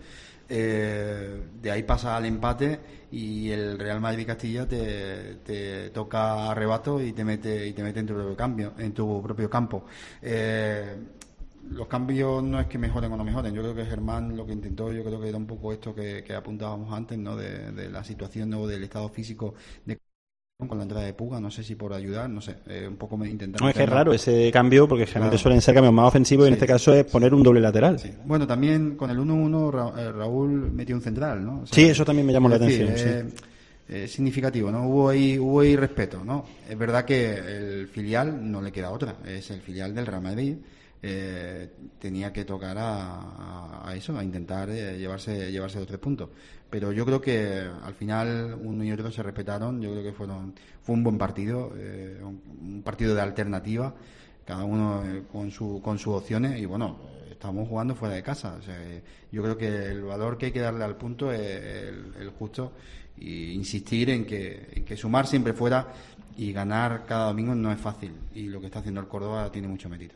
Eh, de ahí pasa al empate y el Real Madrid Castilla te, te toca a rebato y te mete y te mete en tu propio cambio, en tu propio campo. Eh, los cambios no es que mejoren o no mejoren. Yo creo que Germán lo que intentó, yo creo que era un poco esto que, que apuntábamos antes, ¿no? De, de la situación, ¿no? Del estado físico de con la entrada de Puga, no sé si por ayudar, no sé, eh, un poco me intentar... No, es que es raro ese cambio, porque generalmente claro. suelen ser cambios más ofensivos, sí, y en este caso es poner un doble lateral. Sí. Bueno, también con el uno uno Ra- eh, Raúl metió un central, ¿no? O sea, sí, eso también me llamó la decir, atención, eh, sí. Eh, significativo, ¿no? Hubo ahí, hubo ahí respeto, ¿no? Es verdad que el filial no le queda otra, es el filial del Real Madrid. Eh, tenía que tocar a, a eso, a intentar eh, llevarse llevarse los tres puntos, pero yo creo que al final uno y otro se respetaron. Yo creo que fueron fue un buen partido, eh, un, un partido de alternativa, cada uno eh, con su con sus opciones y bueno, estamos jugando fuera de casa, o sea, eh, yo creo que el valor que hay que darle al punto es el, el justo y insistir en que, en que sumar siempre fuera y ganar cada domingo no es fácil y lo que está haciendo el Córdoba tiene mucho mérito.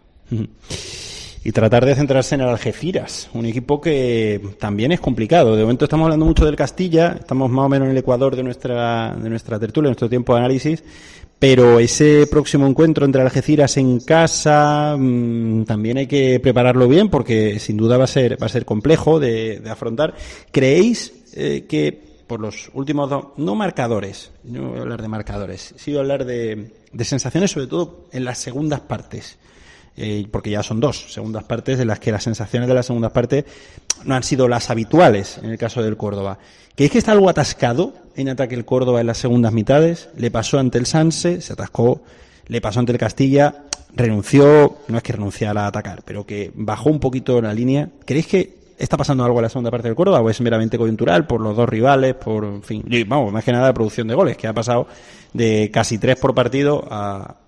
Y tratar de centrarse en el Algeciras, un equipo que también es complicado. De momento estamos hablando mucho del Castilla, estamos más o menos en el ecuador de nuestra de nuestra tertulia, de nuestro tiempo de análisis, pero ese próximo encuentro entre Algeciras en casa mmm, también hay que prepararlo bien porque sin duda va a ser va a ser complejo de, de afrontar. ¿Creéis eh, que por los últimos dos, no marcadores, no voy a hablar de marcadores, sí voy a hablar de, de sensaciones, sobre todo en las segundas partes? Eh, porque ya son dos segundas partes de las que las sensaciones de las segundas partes no han sido las habituales en el caso del Córdoba. ¿Creéis que está algo atascado en ataque el Córdoba en las segundas mitades? Le pasó ante el Sanse, se atascó, le pasó ante el Castilla, renunció, no es que renunciara a atacar, pero que bajó un poquito la línea. ¿Creéis que está pasando algo en la segunda parte del Córdoba o es meramente coyuntural por los dos rivales, por, en fin, y, vamos, más que nada la producción de goles, que ha pasado de casi tres por partido a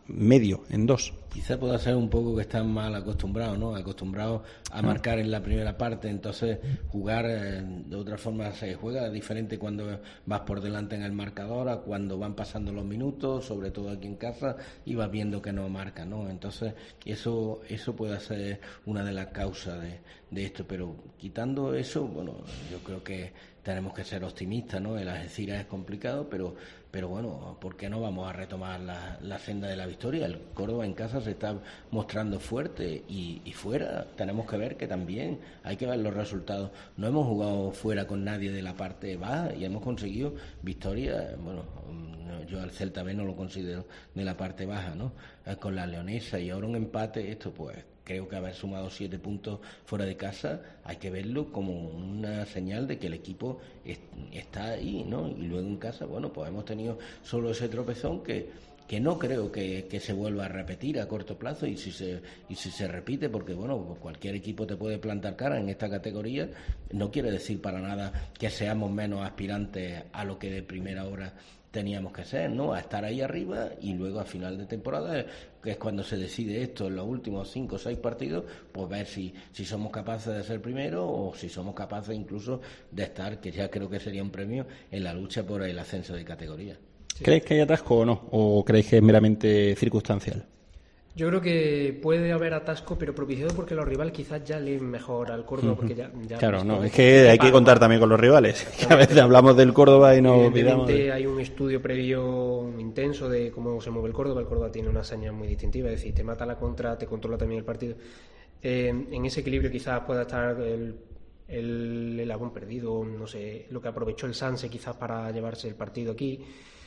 medio en dos. Quizá pueda ser un poco que están mal acostumbrados, ¿no? Acostumbrados a marcar en la primera parte, entonces jugar eh, de otra forma se juega diferente cuando vas por delante en el marcador a cuando van pasando los minutos, sobre todo aquí en casa, y vas viendo que no marca, ¿no? Entonces eso eso puede ser una de las causas de, de esto, pero quitando eso, bueno, yo creo que tenemos que ser optimistas, ¿no? El Algeciras es complicado, pero pero bueno, ¿por qué no vamos a retomar la, la senda de la victoria? El Córdoba en casa se está mostrando fuerte y, y fuera tenemos que ver que también hay que ver los resultados. No hemos jugado fuera con nadie de la parte baja y hemos conseguido victorias. Bueno, yo al Celta B no lo considero de la parte baja, ¿no? Con la Leonesa y ahora un empate, esto pues creo que haber sumado siete puntos fuera de casa hay que verlo como una señal de que el equipo es, está ahí, ¿no? Y luego en casa, bueno, pues hemos tenido solo ese tropezón que que no creo que, que se vuelva a repetir a corto plazo, y si se y si se repite, porque bueno, cualquier equipo te puede plantar cara en esta categoría, no quiere decir para nada que seamos menos aspirantes a lo que de primera hora teníamos que ser, ¿no? A estar ahí arriba y luego a final de temporada, que es cuando se decide esto en los últimos cinco o seis partidos, pues ver si, si somos capaces de ser primero o si somos capaces incluso de estar, que ya creo que sería un premio, en la lucha por el ascenso de categoría. Sí. ¿Crees que hay atasco o no? ¿O creéis que es meramente circunstancial? Yo creo que puede haber atasco, pero propiciado porque los rivales quizás ya leen mejor al Córdoba. Porque ya, ya claro, no, es que hay que contar también con los rivales. Que a veces hablamos del Córdoba y no olvidamos. De... Hay un estudio previo intenso de cómo se mueve el Córdoba. El Córdoba tiene una hazaña muy distintiva, es decir, te mata la contra, te controla también el partido. Eh, en ese equilibrio quizás pueda estar el, el, el Agón perdido, no sé, lo que aprovechó el Sanse quizás para llevarse el partido aquí.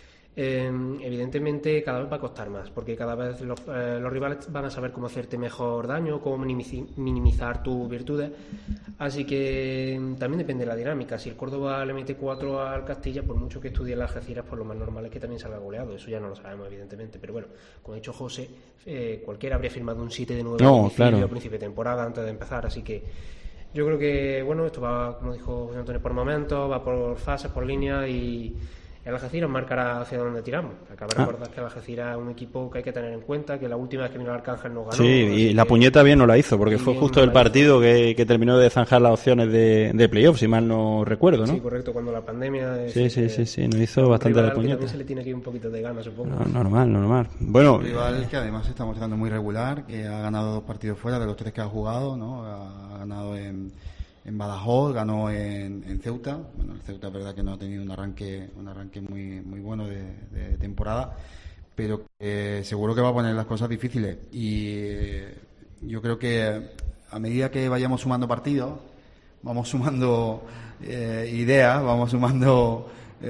Eh, evidentemente cada vez va a costar más, porque cada vez los, eh, los rivales van a saber cómo hacerte mejor daño, cómo minimizar tus virtudes, así que también depende de la dinámica. Si el Córdoba le mete cuatro al Castilla, por mucho que estudie las Algeciras, pues lo más normal es que también salga goleado. Eso ya no lo sabemos, evidentemente, pero bueno, como ha dicho José, eh, cualquiera habría firmado un siete de nueve no, claro. a principio de temporada antes de empezar, así que yo creo que bueno, esto va, como dijo José Antonio, por momentos, va por fases, por líneas, y el Algeciras marcará hacia dónde tiramos. Acaba de recordar ah. que el Algeciras es un equipo que hay que tener en cuenta, que la última vez que vino el Arcángel no ganó. Sí, y la puñeta bien no la hizo, porque fue justo el partido que, que terminó de zanjar las opciones de, de playoff, si mal no recuerdo, ¿no? Sí, correcto, cuando la pandemia... Sí, sí, sí, sí, nos hizo bastante la puñeta. También se le tiene que ir un poquito de ganas, supongo. No, normal, normal. Bueno, un rival que además se está mostrando muy regular, que ha ganado dos partidos fuera de los tres que ha jugado, ¿no? Ha ganado en... en Badajoz, ganó en, en Ceuta. Bueno, el Ceuta es verdad que no ha tenido un arranque un arranque muy muy bueno de, de temporada, pero eh, seguro que va a poner las cosas difíciles, y eh, yo creo que a medida que vayamos sumando partidos, vamos sumando eh, ideas, vamos sumando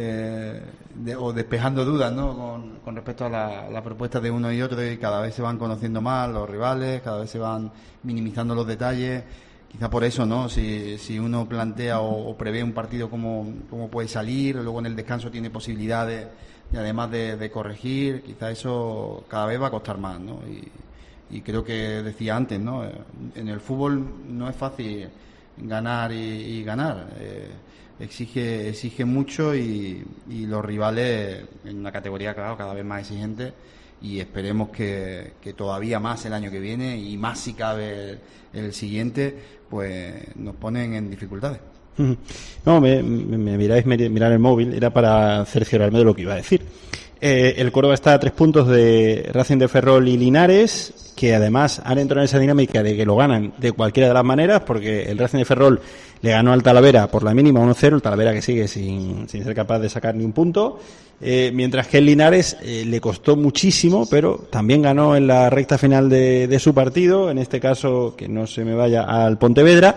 eh, de, o despejando dudas, ¿no? con, con respecto a la, la propuesta de uno y otro, y cada vez se van conociendo más los rivales, cada vez se van minimizando los detalles. Quizá por eso, ¿no? Si, si uno plantea o, o prevé un partido como, como puede salir, luego en el descanso tiene posibilidades, y además de, de corregir, quizá eso cada vez va a costar más, ¿no? Y, y creo que decía antes, ¿no? En el fútbol no es fácil ganar y, y ganar. Eh, exige exige mucho, y, y los rivales en una categoría, claro, cada vez más exigente, y esperemos que, que todavía más el año que viene, y más si cabe el, el siguiente, pues nos ponen en dificultades. No, me, me, me miráis mirar el móvil, era para cerciorarme de lo que iba a decir. Eh, el Córdoba está a tres puntos de Racing de Ferrol y Linares, que además han entrado en esa dinámica de que lo ganan de cualquiera de las maneras, porque el Racing de Ferrol le ganó al Talavera por la mínima uno cero, el Talavera que sigue sin, sin ser capaz de sacar ni un punto, eh, mientras que el Linares eh, le costó muchísimo, pero también ganó en la recta final de, de su partido, en este caso, que no se me vaya, al Pontevedra.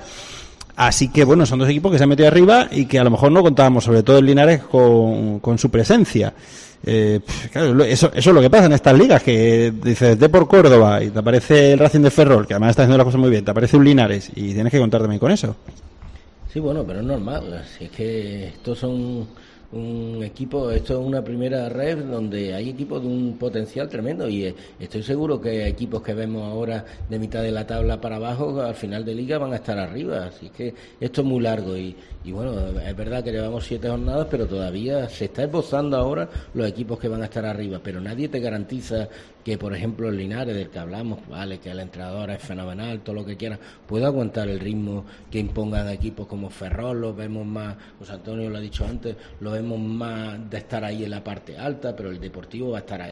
Así que bueno, son dos equipos que se han metido arriba y que a lo mejor no contábamos, sobre todo el Linares, con, con su presencia. Eh, claro, eso, eso es lo que pasa en estas ligas, que dices de por Córdoba y te aparece el Racing de Ferrol, que además está haciendo las cosas muy bien, te aparece un Linares y tienes que contar también con eso. Sí, bueno, pero es normal, si es que estos son un equipo, esto es una primera red donde hay equipos de un potencial tremendo y eh, estoy seguro que equipos que vemos ahora de mitad de la tabla para abajo al final de liga van a estar arriba, así que esto es muy largo y, y bueno, es verdad que llevamos siete jornadas, pero todavía se está esbozando ahora los equipos que van a estar arriba, pero nadie te garantiza que, por ejemplo, el Linares, del que hablamos, vale, que el entrenador es fenomenal, todo lo que quiera, puede aguantar el ritmo que impongan equipos como Ferrol, lo vemos más, José Antonio lo ha dicho antes, lo vemos más de estar ahí en la parte alta, pero el Deportivo va a estar ahí.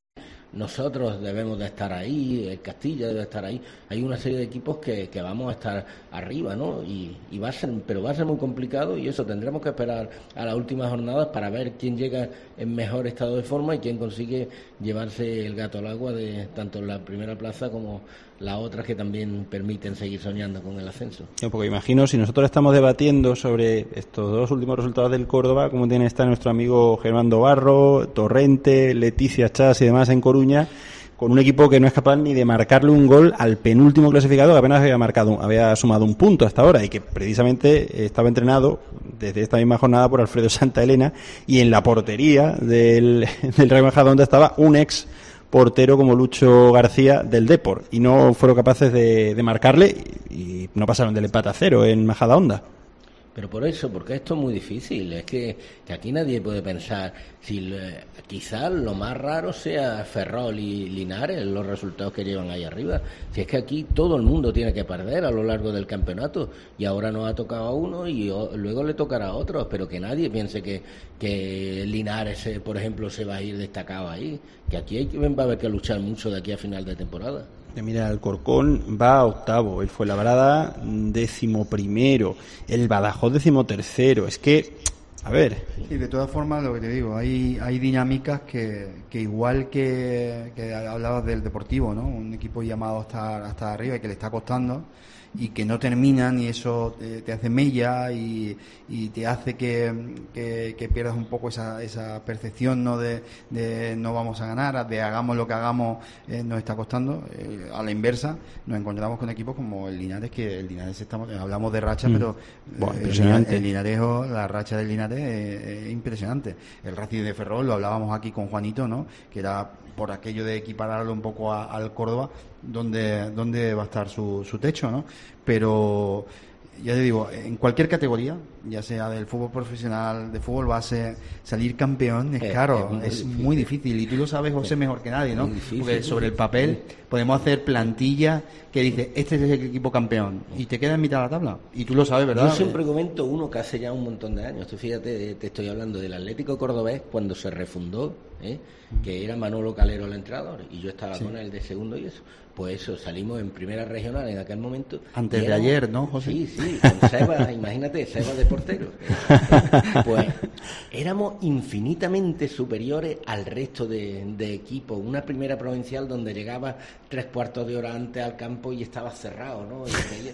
Nosotros debemos de estar ahí, el Castilla debe estar ahí. Hay una serie de equipos que, que vamos a estar arriba, ¿no? Y, y va a ser, pero va a ser muy complicado y eso tendremos que esperar a las últimas jornadas para ver quién llega en mejor estado de forma y quién consigue llevarse el gato al agua de tanto la primera plaza como las otras que también permiten seguir soñando con el ascenso. Yo, porque imagino, si nosotros estamos debatiendo sobre estos dos últimos resultados del Córdoba, como tiene está nuestro amigo Germán Barro, Torrente, Leticia Chas y demás en Coruña, con un equipo que no es capaz ni de marcarle un gol al penúltimo clasificado, que apenas había marcado, había sumado un punto hasta ahora y que precisamente estaba entrenado desde esta misma jornada por Alfredo Santaelena, y en la portería del, del Real Majadahonda estaba un ex portero como Lucho García del Depor, y no fueron capaces de, de marcarle y, y no pasaron del empate a cero en Majadahonda. Pero por eso, porque esto es muy difícil, es que, que aquí nadie puede pensar, si eh, quizás lo más raro sea Ferrol y Linares, los resultados que llevan ahí arriba, si es que aquí todo el mundo tiene que perder a lo largo del campeonato, y ahora nos ha tocado a uno y o, luego le tocará a otros, pero que nadie piense que, que Linares, eh, por ejemplo, se va a ir destacado ahí, que aquí hay que, va a haber que luchar mucho de aquí a final de temporada. Mira, el Corcón va a octavo, el Fuenlabrada décimo primero, el Badajoz décimo tercero. Es que, a ver. Sí, de todas formas, lo que te digo, hay hay dinámicas que, que igual que, que hablabas del Deportivo, ¿no? Un equipo llamado hasta, hasta arriba y que le está costando y que no terminan, y eso te, te hace mella y, y te hace que, que, que pierdas un poco esa, esa percepción, ¿no? De, de no vamos a ganar, de hagamos lo que hagamos, eh, nos está costando. Eh, a la inversa, nos encontramos con equipos como el Linares, que el Linares estamos, hablamos de racha, mm. pero Buah, eh, impresionante. el Linarejo, la racha del Linares es, es impresionante. El Racing de Ferrol, lo hablábamos aquí con Juanito, ¿no? Que era por aquello de equipararlo un poco a, al Córdoba, donde, donde va a estar su, su techo, ¿no? Pero ya te digo, en cualquier categoría, ya sea del fútbol profesional, de fútbol base, salir campeón es caro, es, es muy, es muy difícil, y tú lo sabes, José, mejor que nadie, ¿no? Porque sobre el papel podemos hacer plantilla que dice, este es el equipo campeón, y te queda en mitad de la tabla, y tú lo sabes, ¿verdad? Yo siempre comento uno que hace ya un montón de años, tú fíjate, te estoy hablando del Atlético Cordobés cuando se refundó, ¿eh? Que era Manolo Calero el entrenador, y yo estaba sí. con él de segundo y eso. Pues eso, salimos en primera regional en aquel momento. Antes éramos, de ayer, ¿no, José? Sí, sí, con Seba, imagínate, Seba de portero. Pues éramos infinitamente superiores al resto de, de equipos. Una primera provincial donde llegaba tres cuartos de hora antes al campo y estaba cerrado, ¿no? Y veía,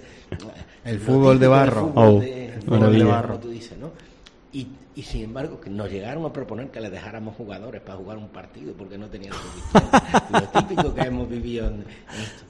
el fútbol de barro. Fútbol oh, de, el fútbol de barro. Como tú dices, ¿no? Y, y sin embargo que nos llegaron a proponer que les dejáramos jugadores para jugar un partido porque no tenían suficiente. Lo típico que hemos vivido en, en esto.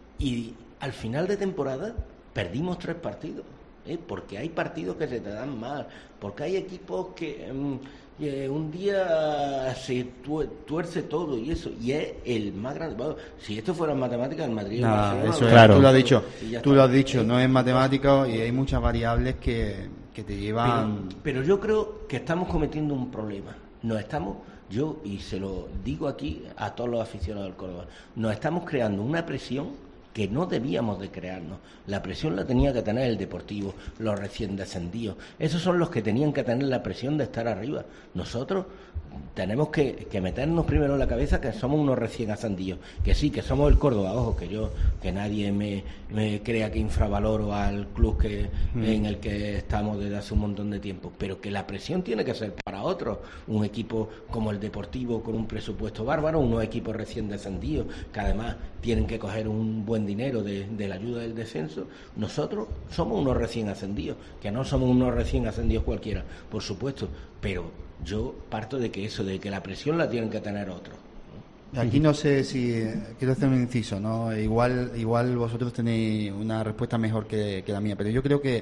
Y al final de temporada perdimos tres partidos, ¿eh? Porque hay partidos que se te dan mal, porque hay equipos que um, eh, un día se tuerce todo y eso, y es el más grande. Bueno, si esto fuera en matemáticas, el Madrid... No, el eso es, claro. Tú lo has dicho, tú lo has dicho, no es matemático y hay muchas variables que... que te llevan... Pero, pero yo creo que estamos cometiendo un problema. Nos estamos, yo, y se lo digo aquí a todos los aficionados del Córdoba, nos estamos creando una presión que no debíamos de crearnos. La presión la tenía que tener el Deportivo, los recién descendidos. Esos son los que tenían que tener la presión de estar arriba. Nosotros tenemos que, que meternos primero en la cabeza que somos unos recién ascendidos, que sí, que somos el Córdoba, ojo, que yo, que nadie me, me crea que infravaloro al club que mm. en el que estamos desde hace un montón de tiempo, pero que la presión tiene que ser para otros, un equipo como el Deportivo con un presupuesto bárbaro, unos equipos recién descendidos, que además tienen que coger un buen dinero de, de la ayuda del descenso. Nosotros somos unos recién ascendidos, que no somos unos recién ascendidos cualquiera, por supuesto, pero yo parto de que eso, de que la presión la tienen que tener otros. Aquí no sé si quiero hacer un inciso, ¿no? Igual, igual vosotros tenéis una respuesta mejor que, que la mía, pero yo creo que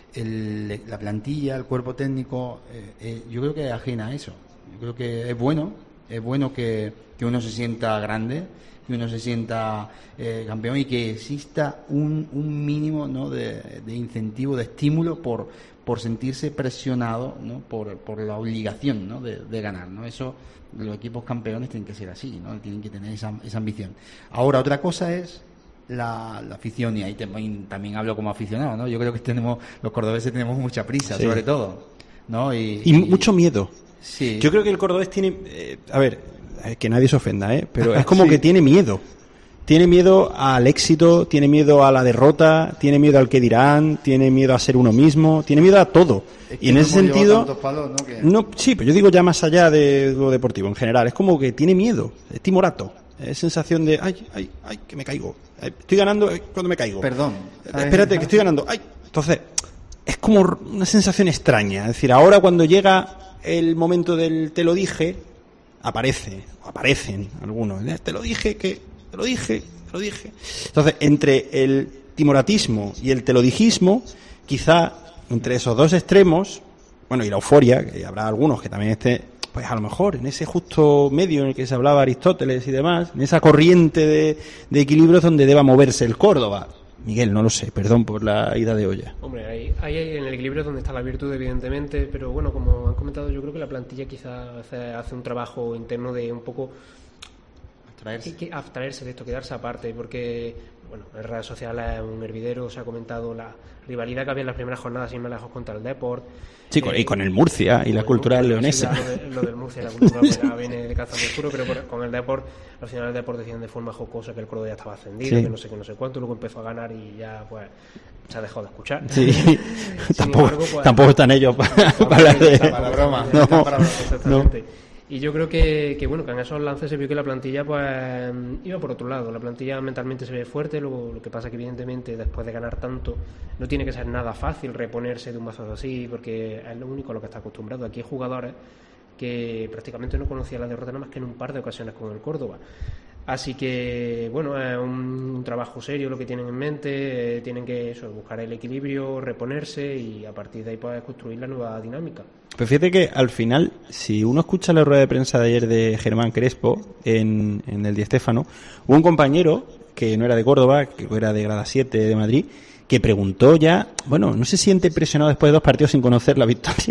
el, la plantilla, el cuerpo técnico, eh, eh, yo creo que es ajena a eso. Yo creo que es bueno, es bueno que, que uno se sienta grande, que uno se sienta eh, campeón y que exista un, un mínimo, ¿no?, de, de incentivo, de estímulo por, por sentirse presionado, ¿no?, por, por la obligación, ¿no?, de, de ganar, ¿no? Eso, los equipos campeones tienen que ser así, ¿no? Tienen que tener esa, esa ambición. Ahora, otra cosa es la, la afición, y ahí también, también hablo como aficionado, ¿no? Yo creo que tenemos, los cordobeses tenemos mucha prisa, sí, sobre todo, ¿no? Y, y, y mucho miedo. Sí. Yo creo que el cordobés tiene, eh, a ver, que nadie se ofenda, ¿eh? Pero es como sí. que tiene miedo. Tiene miedo al éxito, tiene miedo a la derrota, tiene miedo al que dirán, tiene miedo a ser uno mismo, tiene miedo a todo. Es que y en no ese sentido, palos, ¿no? Que... no, sí, pero yo digo ya más allá de lo deportivo en general, es como que tiene miedo, es timorato, es sensación de, ay, ay, ay, que me caigo, estoy ganando cuando me caigo. Perdón. Espérate, que estoy ganando, ay, entonces, es como una sensación extraña, es decir, ahora cuando llega el momento del te lo dije, aparece, aparecen algunos, te lo dije que, te lo dije, te lo dije. Entonces, entre el timoratismo y el te lo dijismo, quizá entre esos dos extremos, bueno, y la euforia, que habrá algunos que también esté, pues a lo mejor en ese justo medio en el que se hablaba Aristóteles y demás, en esa corriente de, de equilibrios donde deba moverse el Córdoba. Miguel, no lo sé, perdón por la ida de olla. Hombre, ahí, ahí en el equilibrio es donde está la virtud, evidentemente, pero bueno, como han comentado, yo creo que la plantilla quizá hace, hace un trabajo interno de un poco abstraerse. Que, que abstraerse de esto, quedarse aparte, porque bueno, en redes sociales es un hervidero, se ha comentado la rivalidad que había en las primeras jornadas sin más lejos contra el Deport. Sí, eh, y con el Murcia y la cultura leonesa. Sí, lo, de, lo del Murcia y la cultura pues ya viene de caza muy oscuro, pero por, con el Deport, al final el Deport decían de forma jocosa que el Córdoba ya estaba ascendido, sí, que no sé qué, no sé cuánto, luego empezó a ganar y ya pues se ha dejado de escuchar. Sí, tampoco, embargo, pues, tampoco están ellos para, para hablar de... Para la broma. No, para, exactamente. No. Y yo creo que, que bueno, que en esos lances se vio que la plantilla pues iba por otro lado. La plantilla mentalmente se ve fuerte, luego lo que pasa que evidentemente después de ganar tanto no tiene que ser nada fácil reponerse de un mazazo así, porque es lo único a lo que está acostumbrado. Aquí hay jugadores que prácticamente no conocían la derrota nada más que en un par de ocasiones con el Córdoba. Así que, bueno, es un, un trabajo serio lo que tienen en mente, eh, tienen que eso, buscar el equilibrio, reponerse y a partir de ahí pues construir la nueva dinámica. Pues fíjate que al final, si uno escucha la rueda de prensa de ayer de Germán Crespo en, en el Di Stéfano, hubo un compañero que no era de Córdoba, que era de Grada siete de Madrid, que preguntó ya, bueno, ¿no se siente presionado después de dos partidos sin conocer la victoria?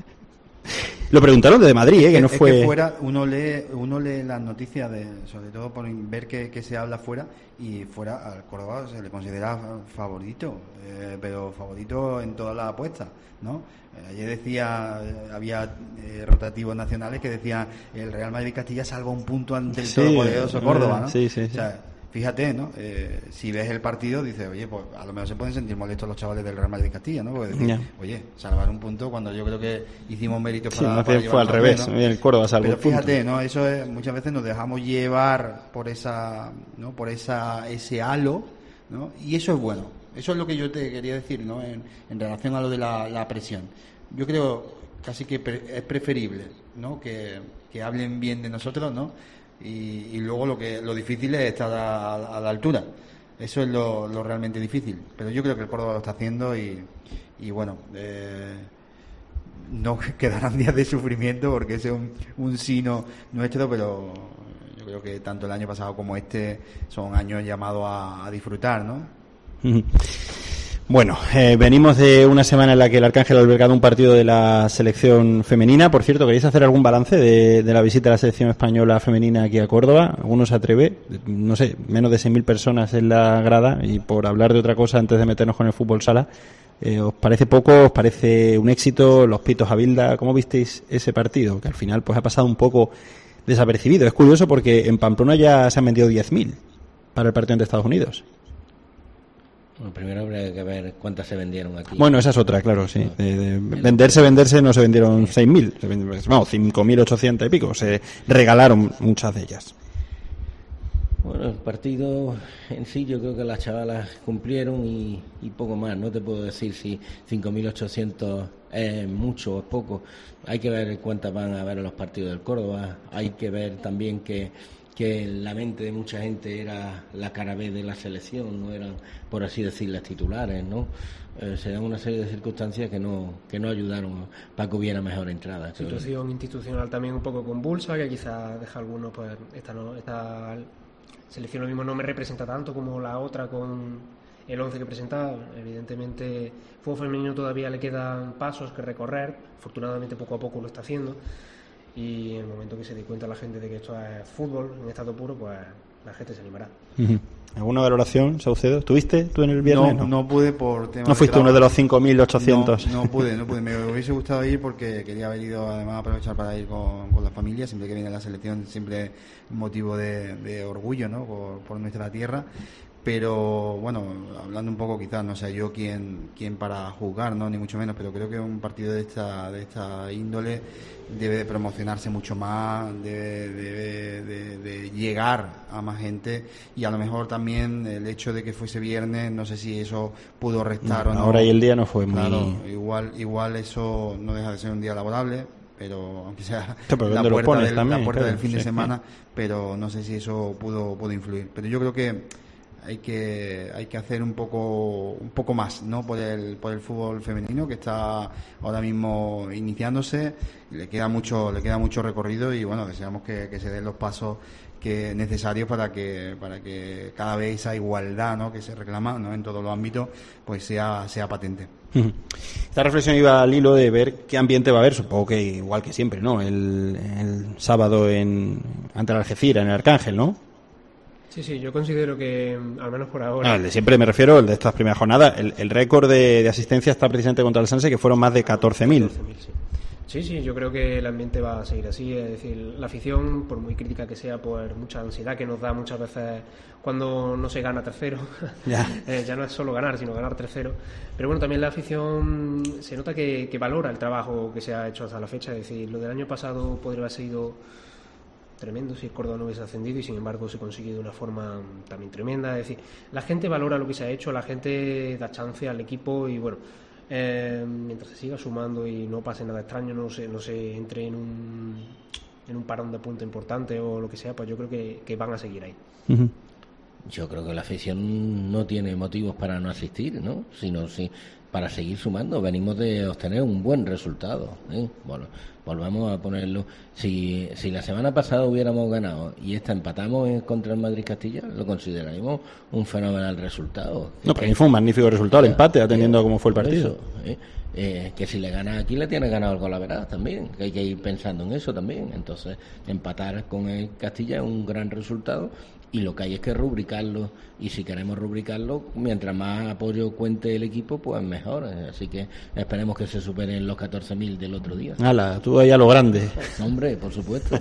Lo preguntaron desde Madrid, ¿eh? Que no fue... Es que fuera, uno lee, uno lee las noticias, de, sobre todo por ver que, que se habla fuera, y fuera al Córdoba se le considera favorito, eh, pero favorito en todas las apuestas, ¿no? Eh, ayer decía, había eh, rotativos nacionales que decían el Real Madrid-Castilla salva un punto ante el sí, todopoderoso Córdoba, ¿no? Sí, sí, sí. O sea, fíjate, ¿no? Eh, si ves el partido, dices, oye, pues a lo mejor se pueden sentir molestos los chavales del Real Madrid Castilla, ¿no? Porque decir, yeah. oye, salvar un punto cuando yo creo que hicimos méritos sí, para... más para bien fue al revés, ¿no? El Córdoba salvó Pero un punto. fíjate, ¿no? Eso es, muchas veces nos dejamos llevar por esa, ¿no? Por esa ese halo, ¿no? Y eso es bueno. Eso es lo que yo te quería decir, ¿no? En, en relación a lo de la, la presión. Yo creo casi que pre- es preferible, ¿no? Que, que hablen bien de nosotros, ¿no? Y, y luego lo que lo difícil es estar a, a, a la altura. Eso es lo, lo realmente difícil. Pero yo creo que el Córdoba lo está haciendo y, y bueno, eh, no quedarán días de sufrimiento porque ese es un, un sino nuestro, pero yo creo que tanto el año pasado como este son años llamados a, a disfrutar, ¿no? Bueno, eh, venimos de una semana en la que el Arcángel ha albergado un partido de la selección femenina. Por cierto, ¿queréis hacer algún balance de, de la visita de la selección española femenina aquí a Córdoba? ¿Alguno se atreve? No sé, menos de seis mil personas en la grada, y por hablar de otra cosa antes de meternos con el fútbol sala, eh, ¿os parece poco? ¿Os parece un éxito? ¿Los pitos a Bilda? ¿Cómo visteis ese partido? Que al final pues ha pasado un poco desapercibido. Es curioso porque en Pamplona ya se han vendido diez mil para el partido ante Estados Unidos. Bueno, primero habría que ver cuántas se vendieron aquí. Bueno, esa es otra, claro, sí. De, de venderse, venderse, no se vendieron seis mil, no, cinco mil ochocientos y pico. Se regalaron muchas de ellas. Bueno, el partido en sí yo creo que las chavalas cumplieron y, y poco más. No te puedo decir si cinco mil ochocientos es mucho o es poco. Hay que ver cuántas van a ver en los partidos del Córdoba. Hay que ver también que que en la mente de mucha gente era la cara B de la selección, no eran, por así decir, las titulares, ¿no? Eh, se dan una serie de circunstancias que no que no ayudaron para que hubiera mejor entrada. Situación institucional también un poco convulsa, que quizás deja a algunos, pues esta, no, esta selección lo mismo no me representa tanto como la otra con el once que presentaba. Evidentemente, fútbol femenino todavía le quedan pasos que recorrer, afortunadamente poco a poco lo está haciendo, y en el momento que se dé cuenta la gente de que esto es fútbol en estado puro, pues la gente se animará. Uh-huh. ¿Alguna valoración, Saucedo? ¿Tuviste tú en el viernes? No, no, no pude por temas. ¿No fuiste de uno de los cinco mil ochocientos? No, no pude, no pude. Me hubiese gustado ir porque quería haber ido, además, aprovechar para ir con, con la familia. Siempre que viene la selección, siempre un motivo de, de orgullo, ¿no? Por, por nuestra tierra. Pero bueno, hablando un poco, quizás no sea yo quien quien para juzgar, no, ni mucho menos, pero creo que un partido de esta de esta índole debe de promocionarse mucho más, debe, debe de, de llegar a más gente, y a lo mejor también el hecho de que fuese viernes, no sé si eso pudo restar no, o no. Ahora y el día no fue muy... Claro, igual igual eso no deja de ser un día laborable, pero aunque sea sí, la puerta, del, también, la puerta claro, del fin sí. de semana, pero no sé si eso pudo pudo influir. Pero yo creo que hay que hay que hacer un poco un poco más, ¿no? por el por el fútbol femenino, que está ahora mismo iniciándose, le queda mucho le queda mucho recorrido, y bueno, deseamos que, que se den los pasos que necesarios para que para que cada vez esa igualdad, ¿no? que se reclama, ¿no? en todos los ámbitos, pues sea sea patente. Esta reflexión iba al hilo de ver qué ambiente va a haber, supongo que igual que siempre, ¿no? El, el sábado en ante el Algeciras, en el Arcángel, ¿no? Sí, sí, yo considero que, al menos por ahora... No, el de siempre me refiero, el de estas primeras jornadas. El, el récord de, de asistencia está precisamente contra el Sanse, que fueron más de catorce mil. Sí. sí, sí, yo creo que el ambiente va a seguir así. Es decir, la afición, por muy crítica que sea, por mucha ansiedad que nos da muchas veces cuando no se gana tres cero, ya. eh, ya no es solo ganar, sino ganar tres cero. Pero bueno, también la afición se nota que, que valora el trabajo que se ha hecho hasta la fecha. Es decir, lo del año pasado podría haber sido tremendo si el Córdoba no hubiese ascendido, y sin embargo se consigue de una forma también tremenda. Es decir, la gente valora lo que se ha hecho, la gente da chance al equipo, y bueno, eh, mientras se siga sumando y no pase nada extraño, no se, no se entre en un en un parón de punto importante o lo que sea, pues yo creo que, que van a seguir ahí. Uh-huh. Yo creo que la afición no tiene motivos para no asistir, ¿no? Sino sí, para seguir sumando. Venimos de obtener un buen resultado, ¿eh? Bueno, volvamos a ponerlo. Si, si la semana pasada hubiéramos ganado y esta empatamos en, contra el Madrid-Castilla, lo consideraríamos un fenomenal resultado. No, para mí fue un magnífico resultado el empate, atendiendo a cómo fue el partido. Eso, ¿eh? Eh, que si le gana aquí, le tiene ganado el Golaveras también, que hay que ir pensando en eso también. Entonces, empatar con el Castilla es un gran resultado, y lo que hay es que rubricarlo, y si queremos rubricarlo, mientras más apoyo cuente el equipo, pues mejor. Así que esperemos que se superen los catorce mil del otro día. Hala, tú ahí a lo grande. Hombre, por supuesto.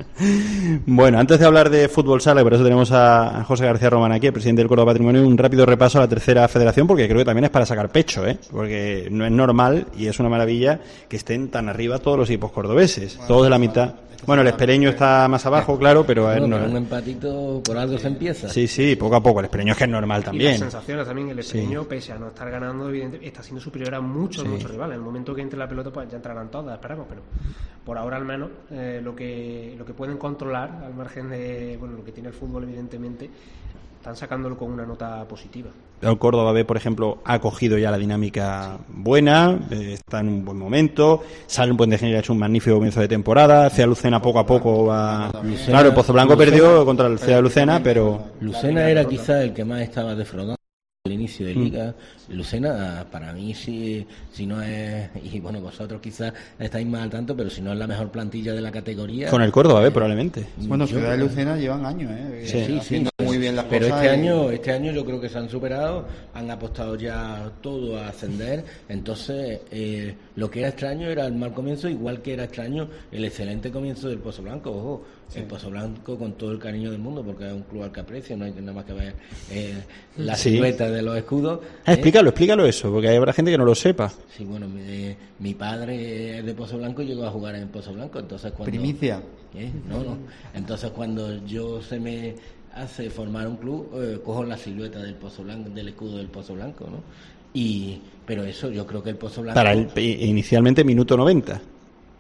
Bueno, antes de hablar de fútbol sala, por eso tenemos a José García Román aquí, el presidente del Córdoba Patrimonio, un rápido repaso a la tercera federación, porque creo que también es para sacar pecho, ¿eh? Porque no es normal y es una maravilla que estén tan arriba todos los equipos cordobeses, bueno, todos de la mitad. Bueno, el Espereño está más abajo, claro, pero... No, no, pero un empatito por algo se empieza. Sí, sí, poco a poco. El Espereño es que es normal también. Y las sensaciones también. El Espereño, sí, pese a no estar ganando, evidentemente, está siendo superior a muchos, sí, muchos rivales. En el momento que entre la pelota, pues ya entrarán todas, esperamos, pero por ahora al menos eh, lo que lo que pueden controlar, al margen de bueno lo que tiene el fútbol, evidentemente, están sacándolo con una nota positiva. El Córdoba B, por ejemplo, ha cogido ya la dinámica buena, eh, está en un buen momento. Salem Puente Genil ha hecho un magnífico comienzo de temporada. C A Lucena poco a poco va... Lucena, claro, el Pozo Blanco Lucena, perdió contra el C A Lucena, pero... Lucena era quizá el que más estaba defraudando al inicio de liga. Mm. Lucena, para mí, si, si no es... Y bueno, vosotros quizás estáis más al tanto, pero si no es la mejor plantilla de la categoría... Con el Córdoba B, eh, probablemente. Bueno, Ciudad de Lucena llevan años, ¿eh? Sí, sí, sí. Muy bien las pero cosas este y... año este año yo creo que se han superado, han apostado ya todo a ascender. Entonces, eh, lo que era extraño era el mal comienzo, igual que era extraño el excelente comienzo del Pozo Blanco. Ojo, sí, el Pozo Blanco con todo el cariño del mundo, porque es un club al que aprecio, no hay nada más que ver eh, la sí. silueta de los escudos. Ah, eh. explícalo, explícalo eso, porque habrá gente que no lo sepa. Sí, bueno, mi, eh, mi padre es de Pozo Blanco y llegó a jugar en Pozo Blanco, entonces cuando... Primicia. ¿Eh? No, no. Entonces cuando yo se me hace formar un club, eh, cojo la silueta del Pozo Blanco, del escudo del Pozo Blanco, ¿no? Y pero eso yo creo que el Pozo Blanco... Para el, inicialmente minuto noventa.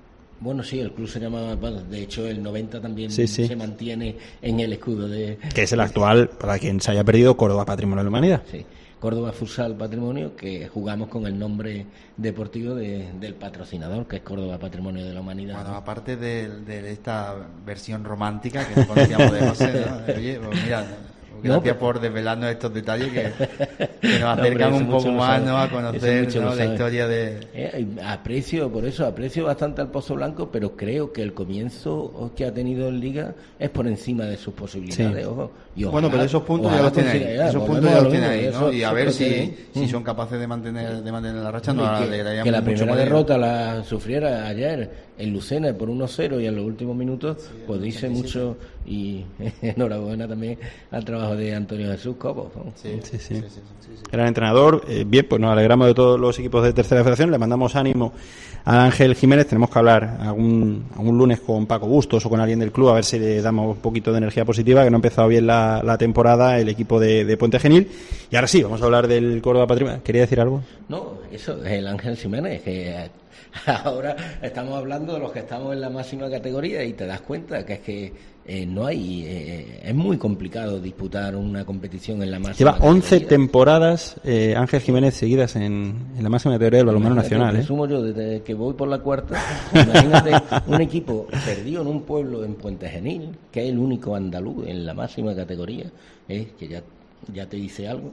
Bueno, sí, el club se llama, bueno, de hecho el noventa también sí, sí. se mantiene en el escudo de... Que es el actual, para quien se haya perdido, Córdoba Patrimonio de la Humanidad. Sí, Córdoba Futsal Patrimonio, que jugamos con el nombre deportivo de, del patrocinador, que es Córdoba Patrimonio de la Humanidad. Bueno, aparte de, de esta versión romántica que no conocíamos de José, ¿no? Oye, pues mira... Gracias no, por desvelarnos estos detalles que, que nos acercan no, hombre, un poco más, ¿no? A conocer, ¿no? La historia de... Eh, aprecio, por eso, aprecio bastante al Pozo Blanco, pero creo que el comienzo que ha tenido en Liga es por encima de sus posibilidades. Sí. Ojo, y ojalá, bueno, pero esos puntos ya los tiene ahí. Ya, esos puntos ya los tiene ahí, ¿no? Eso, y a ver si, tiene. si son capaces de mantener de mantener la racha. No, que, la que la primera derrota la sufriera ayer en Lucena por uno cero y en los últimos minutos, sí, pues dice mucho, y enhorabuena también al trabajo de Antonio Jesús Cobos, ¿no? Sí, sí, sí. sí, sí, sí, sí. Gran entrenador. Eh, bien, pues nos alegramos de todos los equipos de Tercera Federación, le mandamos ánimo a Ángel Jiménez. Tenemos que hablar algún, algún lunes con Paco Bustos o con alguien del club, a ver si le damos un poquito de energía positiva, que no ha empezado bien la, la temporada el equipo de, de Puente Genil. Y ahora sí, vamos a hablar del Córdoba Patrimonio. ¿Quería decir algo? No, eso es el Ángel Jiménez, que ahora estamos hablando de los que estamos en la máxima categoría y te das cuenta que es que eh, no hay, eh, es muy complicado disputar una competición en la máxima Lleva once categoría. temporadas eh, Ángel Jiménez seguidas en, en la máxima categoría del balonmano nacional. Presumo ¿eh? yo desde que voy por la cuarta. Imagínate un equipo perdido en un pueblo en Puente Genil, que es el único andaluz en la máxima categoría, ¿eh? que ya, ya te dice algo.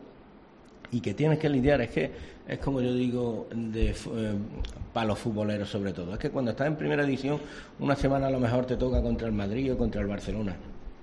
Y que tienes que lidiar, es que es como yo digo de, eh, para los futboleros sobre todo, es que cuando estás en primera división una semana a lo mejor te toca contra el Madrid o contra el Barcelona,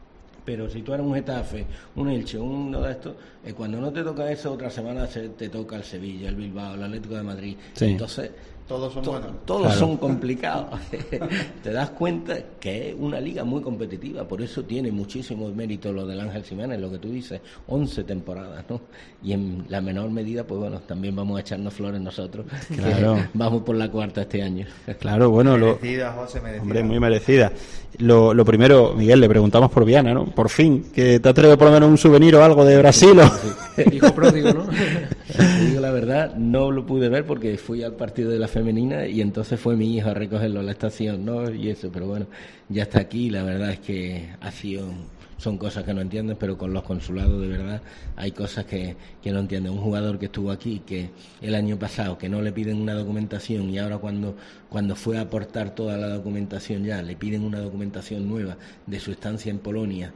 pero si tú eres un Getafe, un Elche, uno de estos, eh, cuando no te toca eso, otra semana se, te toca el Sevilla, el Bilbao, el Atlético de Madrid, sí. Entonces todos son to- buenos. Todos claro. son complicados. Te das cuenta que es una liga muy competitiva, por eso tiene muchísimo mérito lo del Ángel Jiménez, lo que tú dices, once temporadas, ¿no? Y en la menor medida, pues bueno, también vamos a echarnos flores nosotros, claro. que vamos por la cuarta este año. Claro, bueno, lo... merecida, José, merecida. Hombre, muy merecida. Lo, lo primero, Miguel, le preguntamos por Viana, ¿no? Por fin, que te ha traído por lo menos un souvenir o algo de Brasil. ¿O? El hijo pródigo, ¿no? Te digo la verdad, no lo pude ver porque fui al partido de la femenina y entonces fue mi hijo a recogerlo a la estación, ¿no? Y eso, pero bueno, ya está aquí. La verdad es que ha sido, son cosas que no entiendes, pero con los consulados de verdad hay cosas que, que no entienden. Un jugador que estuvo aquí, que el año pasado, que no le piden una documentación y ahora cuando, cuando fue a aportar toda la documentación ya, le piden una documentación nueva de su estancia en Polonia.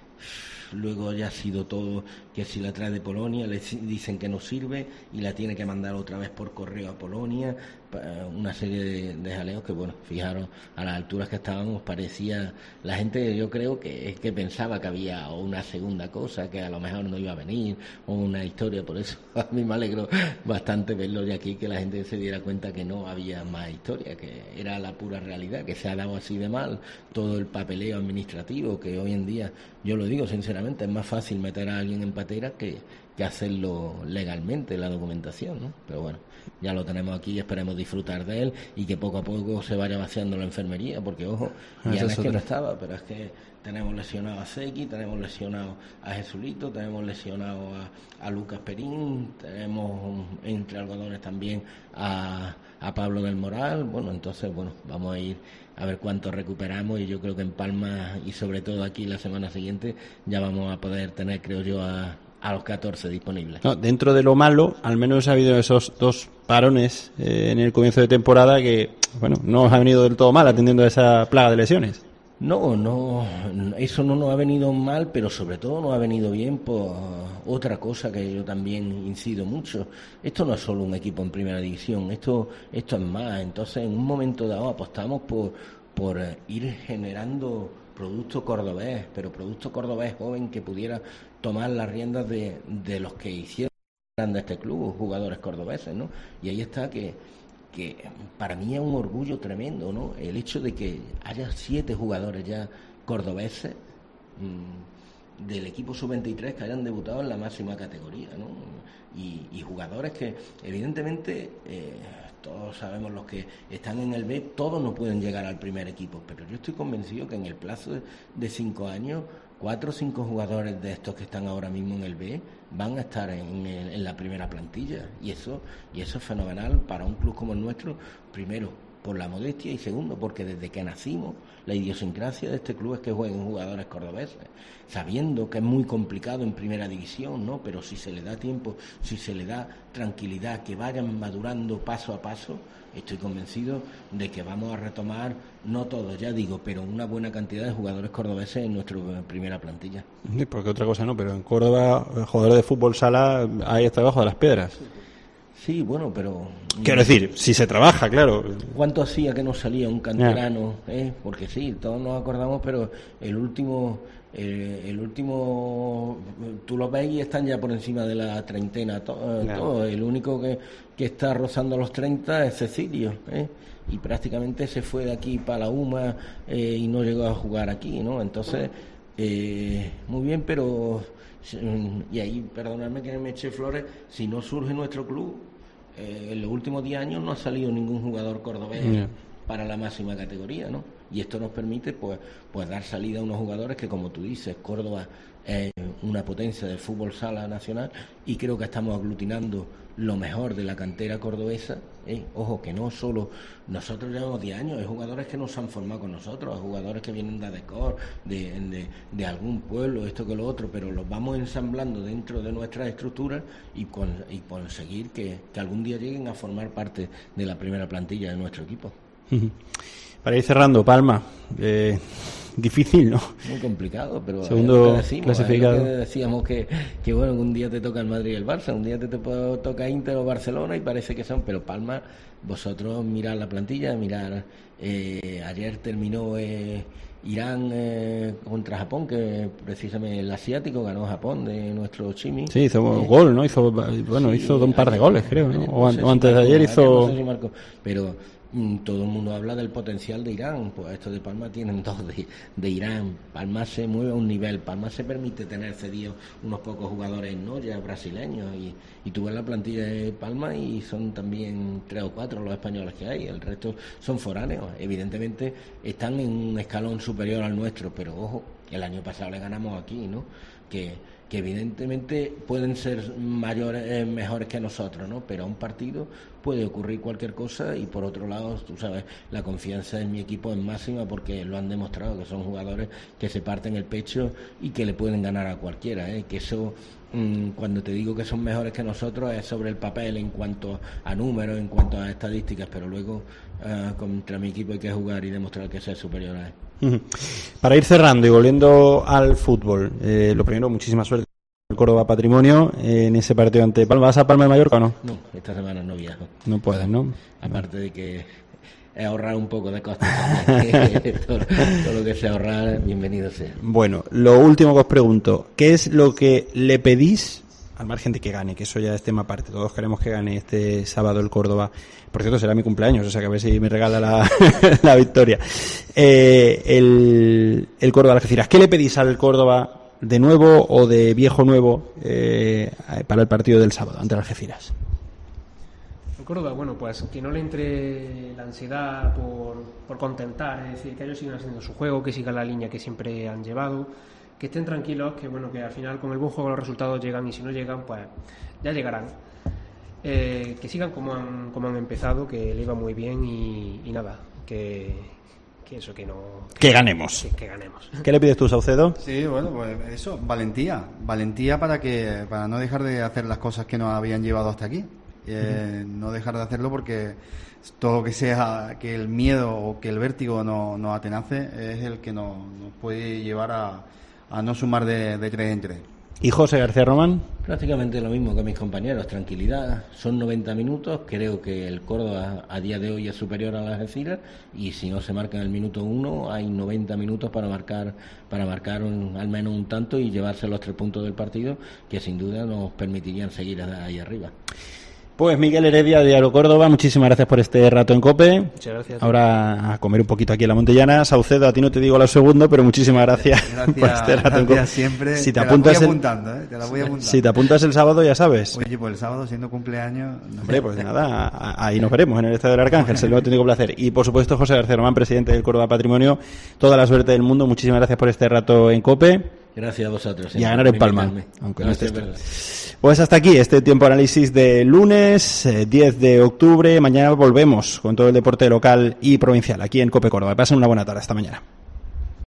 Luego ya ha sido todo que si la trae de Polonia le dicen que no sirve y la tiene que mandar otra vez por correo a Polonia, una serie de, de jaleos que bueno, fijaros a las alturas que estábamos parecía, la gente yo creo que que pensaba que había una segunda cosa, que a lo mejor no iba a venir o una historia, por eso a mí me alegro bastante verlo de aquí, que la gente se diera cuenta que no había más historia, que era la pura realidad, que se ha dado así de mal todo el papeleo administrativo, que hoy en día, yo lo digo sinceramente, es más fácil meter a alguien en patera que, que hacerlo legalmente, la documentación, ¿no? Pero bueno, ya lo tenemos aquí y esperemos disfrutar de él y que poco a poco se vaya vaciando la enfermería, porque ojo, Ah, ya no eso es es que otra. no estaba, pero es que tenemos lesionado a Seki, tenemos lesionado a Jesulito, tenemos lesionado a, a Lucas Perín, tenemos entre algodones también a, a Pablo del Moral. Bueno, entonces, bueno, vamos a ir a ver cuánto recuperamos y yo creo que en Palma y sobre todo aquí la semana siguiente ya vamos a poder tener, creo yo, a, a los catorce disponibles. No, dentro de lo malo, al menos ha habido esos dos parones eh, en el comienzo de temporada que, bueno, no os ha venido del todo mal atendiendo a esa plaga de lesiones. No, no, eso no nos ha venido mal, pero sobre todo nos ha venido bien por otra cosa que yo también incido mucho. Esto no es solo un equipo en primera división, esto, esto es más. Entonces, en un momento dado apostamos por, por ir generando producto cordobés, pero producto cordobés joven que pudiera tomar las riendas de, de los que hicieron grande este club, jugadores cordobeses, ¿no? Y ahí está que que para mí es un orgullo tremendo, ¿no? El hecho de que haya siete jugadores ya cordobeses mmm, del equipo sub veintitrés que hayan debutado en la máxima categoría, ¿no? Y, y jugadores que evidentemente eh, todos sabemos, los que están en el B, todos no pueden llegar al primer equipo, pero yo estoy convencido que en el plazo de, de cinco años cuatro o cinco jugadores de estos que están ahora mismo en el B van a estar en, el, en la primera plantilla, y eso y eso es fenomenal para un club como el nuestro, primero por la modestia, y segundo, porque desde que nacimos la idiosincrasia de este club es que jueguen jugadores cordobeses, sabiendo que es muy complicado en primera división, ¿no? Pero si se le da tiempo, si se le da tranquilidad, que vayan madurando paso a paso, estoy convencido de que vamos a retomar, no todos, ya digo, pero una buena cantidad de jugadores cordobeses en nuestra primera plantilla. Sí, porque otra cosa no, pero en Córdoba, jugadores de fútbol sala, ahí está debajo de las piedras. Sí, bueno, pero... Quiero decir, si se trabaja, claro. ¿Cuánto hacía que no salía un canterano? ¿Eh? Porque sí, todos nos acordamos, pero el último... Eh, el último, tú lo ves y están ya por encima de la treintena, todo, claro. todo. El único que, que está rozando los treinta es Cecilio, ¿eh? Y prácticamente se fue de aquí para la U M A eh, y no llegó a jugar aquí, ¿no? Entonces, eh, muy bien, pero y ahí, perdonadme que me eche flores, si no surge nuestro club, eh, en los últimos diez años no ha salido ningún jugador cordobés yeah. para la máxima categoría, ¿no? Y esto nos permite pues pues dar salida a unos jugadores que, como tú dices, Córdoba es una potencia del fútbol sala nacional, y creo que estamos aglutinando lo mejor de la cantera cordobesa, ¿eh? Ojo, que no solo nosotros llevamos diez años, hay jugadores que nos han formado con nosotros, hay jugadores que vienen de Adecor, de, de, de algún pueblo, esto que lo otro, pero los vamos ensamblando dentro de nuestras estructuras y, con, y conseguir que, que algún día lleguen a formar parte de la primera plantilla de nuestro equipo. Uh-huh. Para ir cerrando, Palma, eh, difícil, ¿no? Muy complicado, pero segundo es lo que decimos, clasificado. Es lo que decíamos que, que bueno, un día te toca el Madrid y el Barça, un día te, te toca Inter o Barcelona, y parece que son, pero Palma, vosotros mirad la plantilla, mirad, eh, ayer terminó eh, Irán eh, contra Japón, que precisamente el asiático ganó Japón de nuestro Chimi. Sí, hizo eh, gol, ¿no? Hizo, bueno, sí, hizo un par de goles, creo, ¿no? Ayer, o, no sé o antes si de ayer marcó, hizo... No sé si marcó, pero... todo el mundo habla del potencial de Irán, pues estos de Palma tienen dos de, de Irán. Palma se mueve a un nivel, Palma se permite tener cedidos unos pocos jugadores no ya brasileños, y, y tú ves la plantilla de Palma y son también tres o cuatro los españoles que hay, el resto son foráneos. Evidentemente están en un escalón superior al nuestro, pero ojo, el año pasado le ganamos aquí, ¿no? Que que evidentemente pueden ser mayores, eh, mejores que nosotros, ¿no? Pero a un partido puede ocurrir cualquier cosa, y por otro lado, tú sabes, la confianza en mi equipo es máxima, porque lo han demostrado, que son jugadores que se parten el pecho y que le pueden ganar a cualquiera, ¿eh? Que eso, mmm, cuando te digo que son mejores que nosotros, es sobre el papel en cuanto a números, en cuanto a estadísticas, pero luego uh, contra mi equipo hay que jugar y demostrar que sea superior a él. Para ir cerrando y volviendo al fútbol, eh, lo primero, muchísima suerte el Córdoba Patrimonio eh, en ese partido ante Palma. ¿Vas a Palma de Mallorca o no? No, esta semana no viajo. No puedes, ¿no? Aparte de que he ahorrado un poco de costes todo, todo lo que sea ahorrar, bienvenido sea. Bueno, lo último que os pregunto, ¿qué es lo que le pedís, al margen de que gane, que eso ya es tema aparte, todos queremos que gane este sábado el Córdoba? Por cierto, será mi cumpleaños, o sea que a ver si me regala la, la victoria. Eh, el, el Córdoba Algeciras, ¿qué le pedís al Córdoba de nuevo o de viejo nuevo eh, para el partido del sábado ante el Algeciras? El Córdoba, bueno, pues que no le entre la ansiedad por, por contentar, es decir, que ellos sigan haciendo su juego, que sigan la línea que siempre han llevado, que estén tranquilos, que bueno, que al final con el buen juego los resultados llegan, y si no llegan, pues ya llegarán. Eh, que sigan como han, como han empezado, que le iba muy bien, y, y nada, que, que eso, que no... Que, que ganemos. Que, que ganemos. ¿Qué le pides tú, Saucedo? Sí, bueno, pues eso, valentía, valentía para que para no dejar de hacer las cosas que nos habían llevado hasta aquí. Eh, uh-huh. No dejar de hacerlo, porque todo lo que sea que el miedo o que el vértigo nos no atenace es el que nos, nos puede llevar a, a no sumar de, de tres en tres. ¿Y José García Román? Prácticamente lo mismo que mis compañeros, tranquilidad, son noventa minutos, creo que el Córdoba a día de hoy es superior a las Algeciras, y si no se marca en el minuto uno, hay noventa minutos para marcar para marcar un, al menos un tanto y llevarse los tres puntos del partido, que sin duda nos permitirían seguir ahí arriba. Pues Miguel Heredia, Diario Córdoba, muchísimas gracias por este rato en COPE. Muchas gracias. Ahora a comer un poquito aquí en la Montellana. Saucedo, a ti no te digo lo segundo, pero muchísimas gracias, gracias por este rato en COPE. Siempre. Si te, te apuntas la voy el, apuntando, ¿eh? Te la voy apuntando. Si te apuntas el sábado, ya sabes. Oye, pues el sábado, siendo cumpleaños... No Hombre, pues nada, ahí nos veremos en el Estadio del Arcángel, se lo he tenido placer. Y por supuesto, José García Román, presidente del Córdoba Patrimonio, toda la suerte del mundo. Muchísimas gracias por este rato en COPE. Gracias a vosotros. Y a ganar en Palma, invitarme. aunque No, no sí, estés es tú. verdad. Pues hasta aquí este tiempo análisis de lunes, eh, diez de octubre. Mañana volvemos con todo el deporte local y provincial aquí en Cope Córdoba. Pasen una buena tarde. Hasta mañana.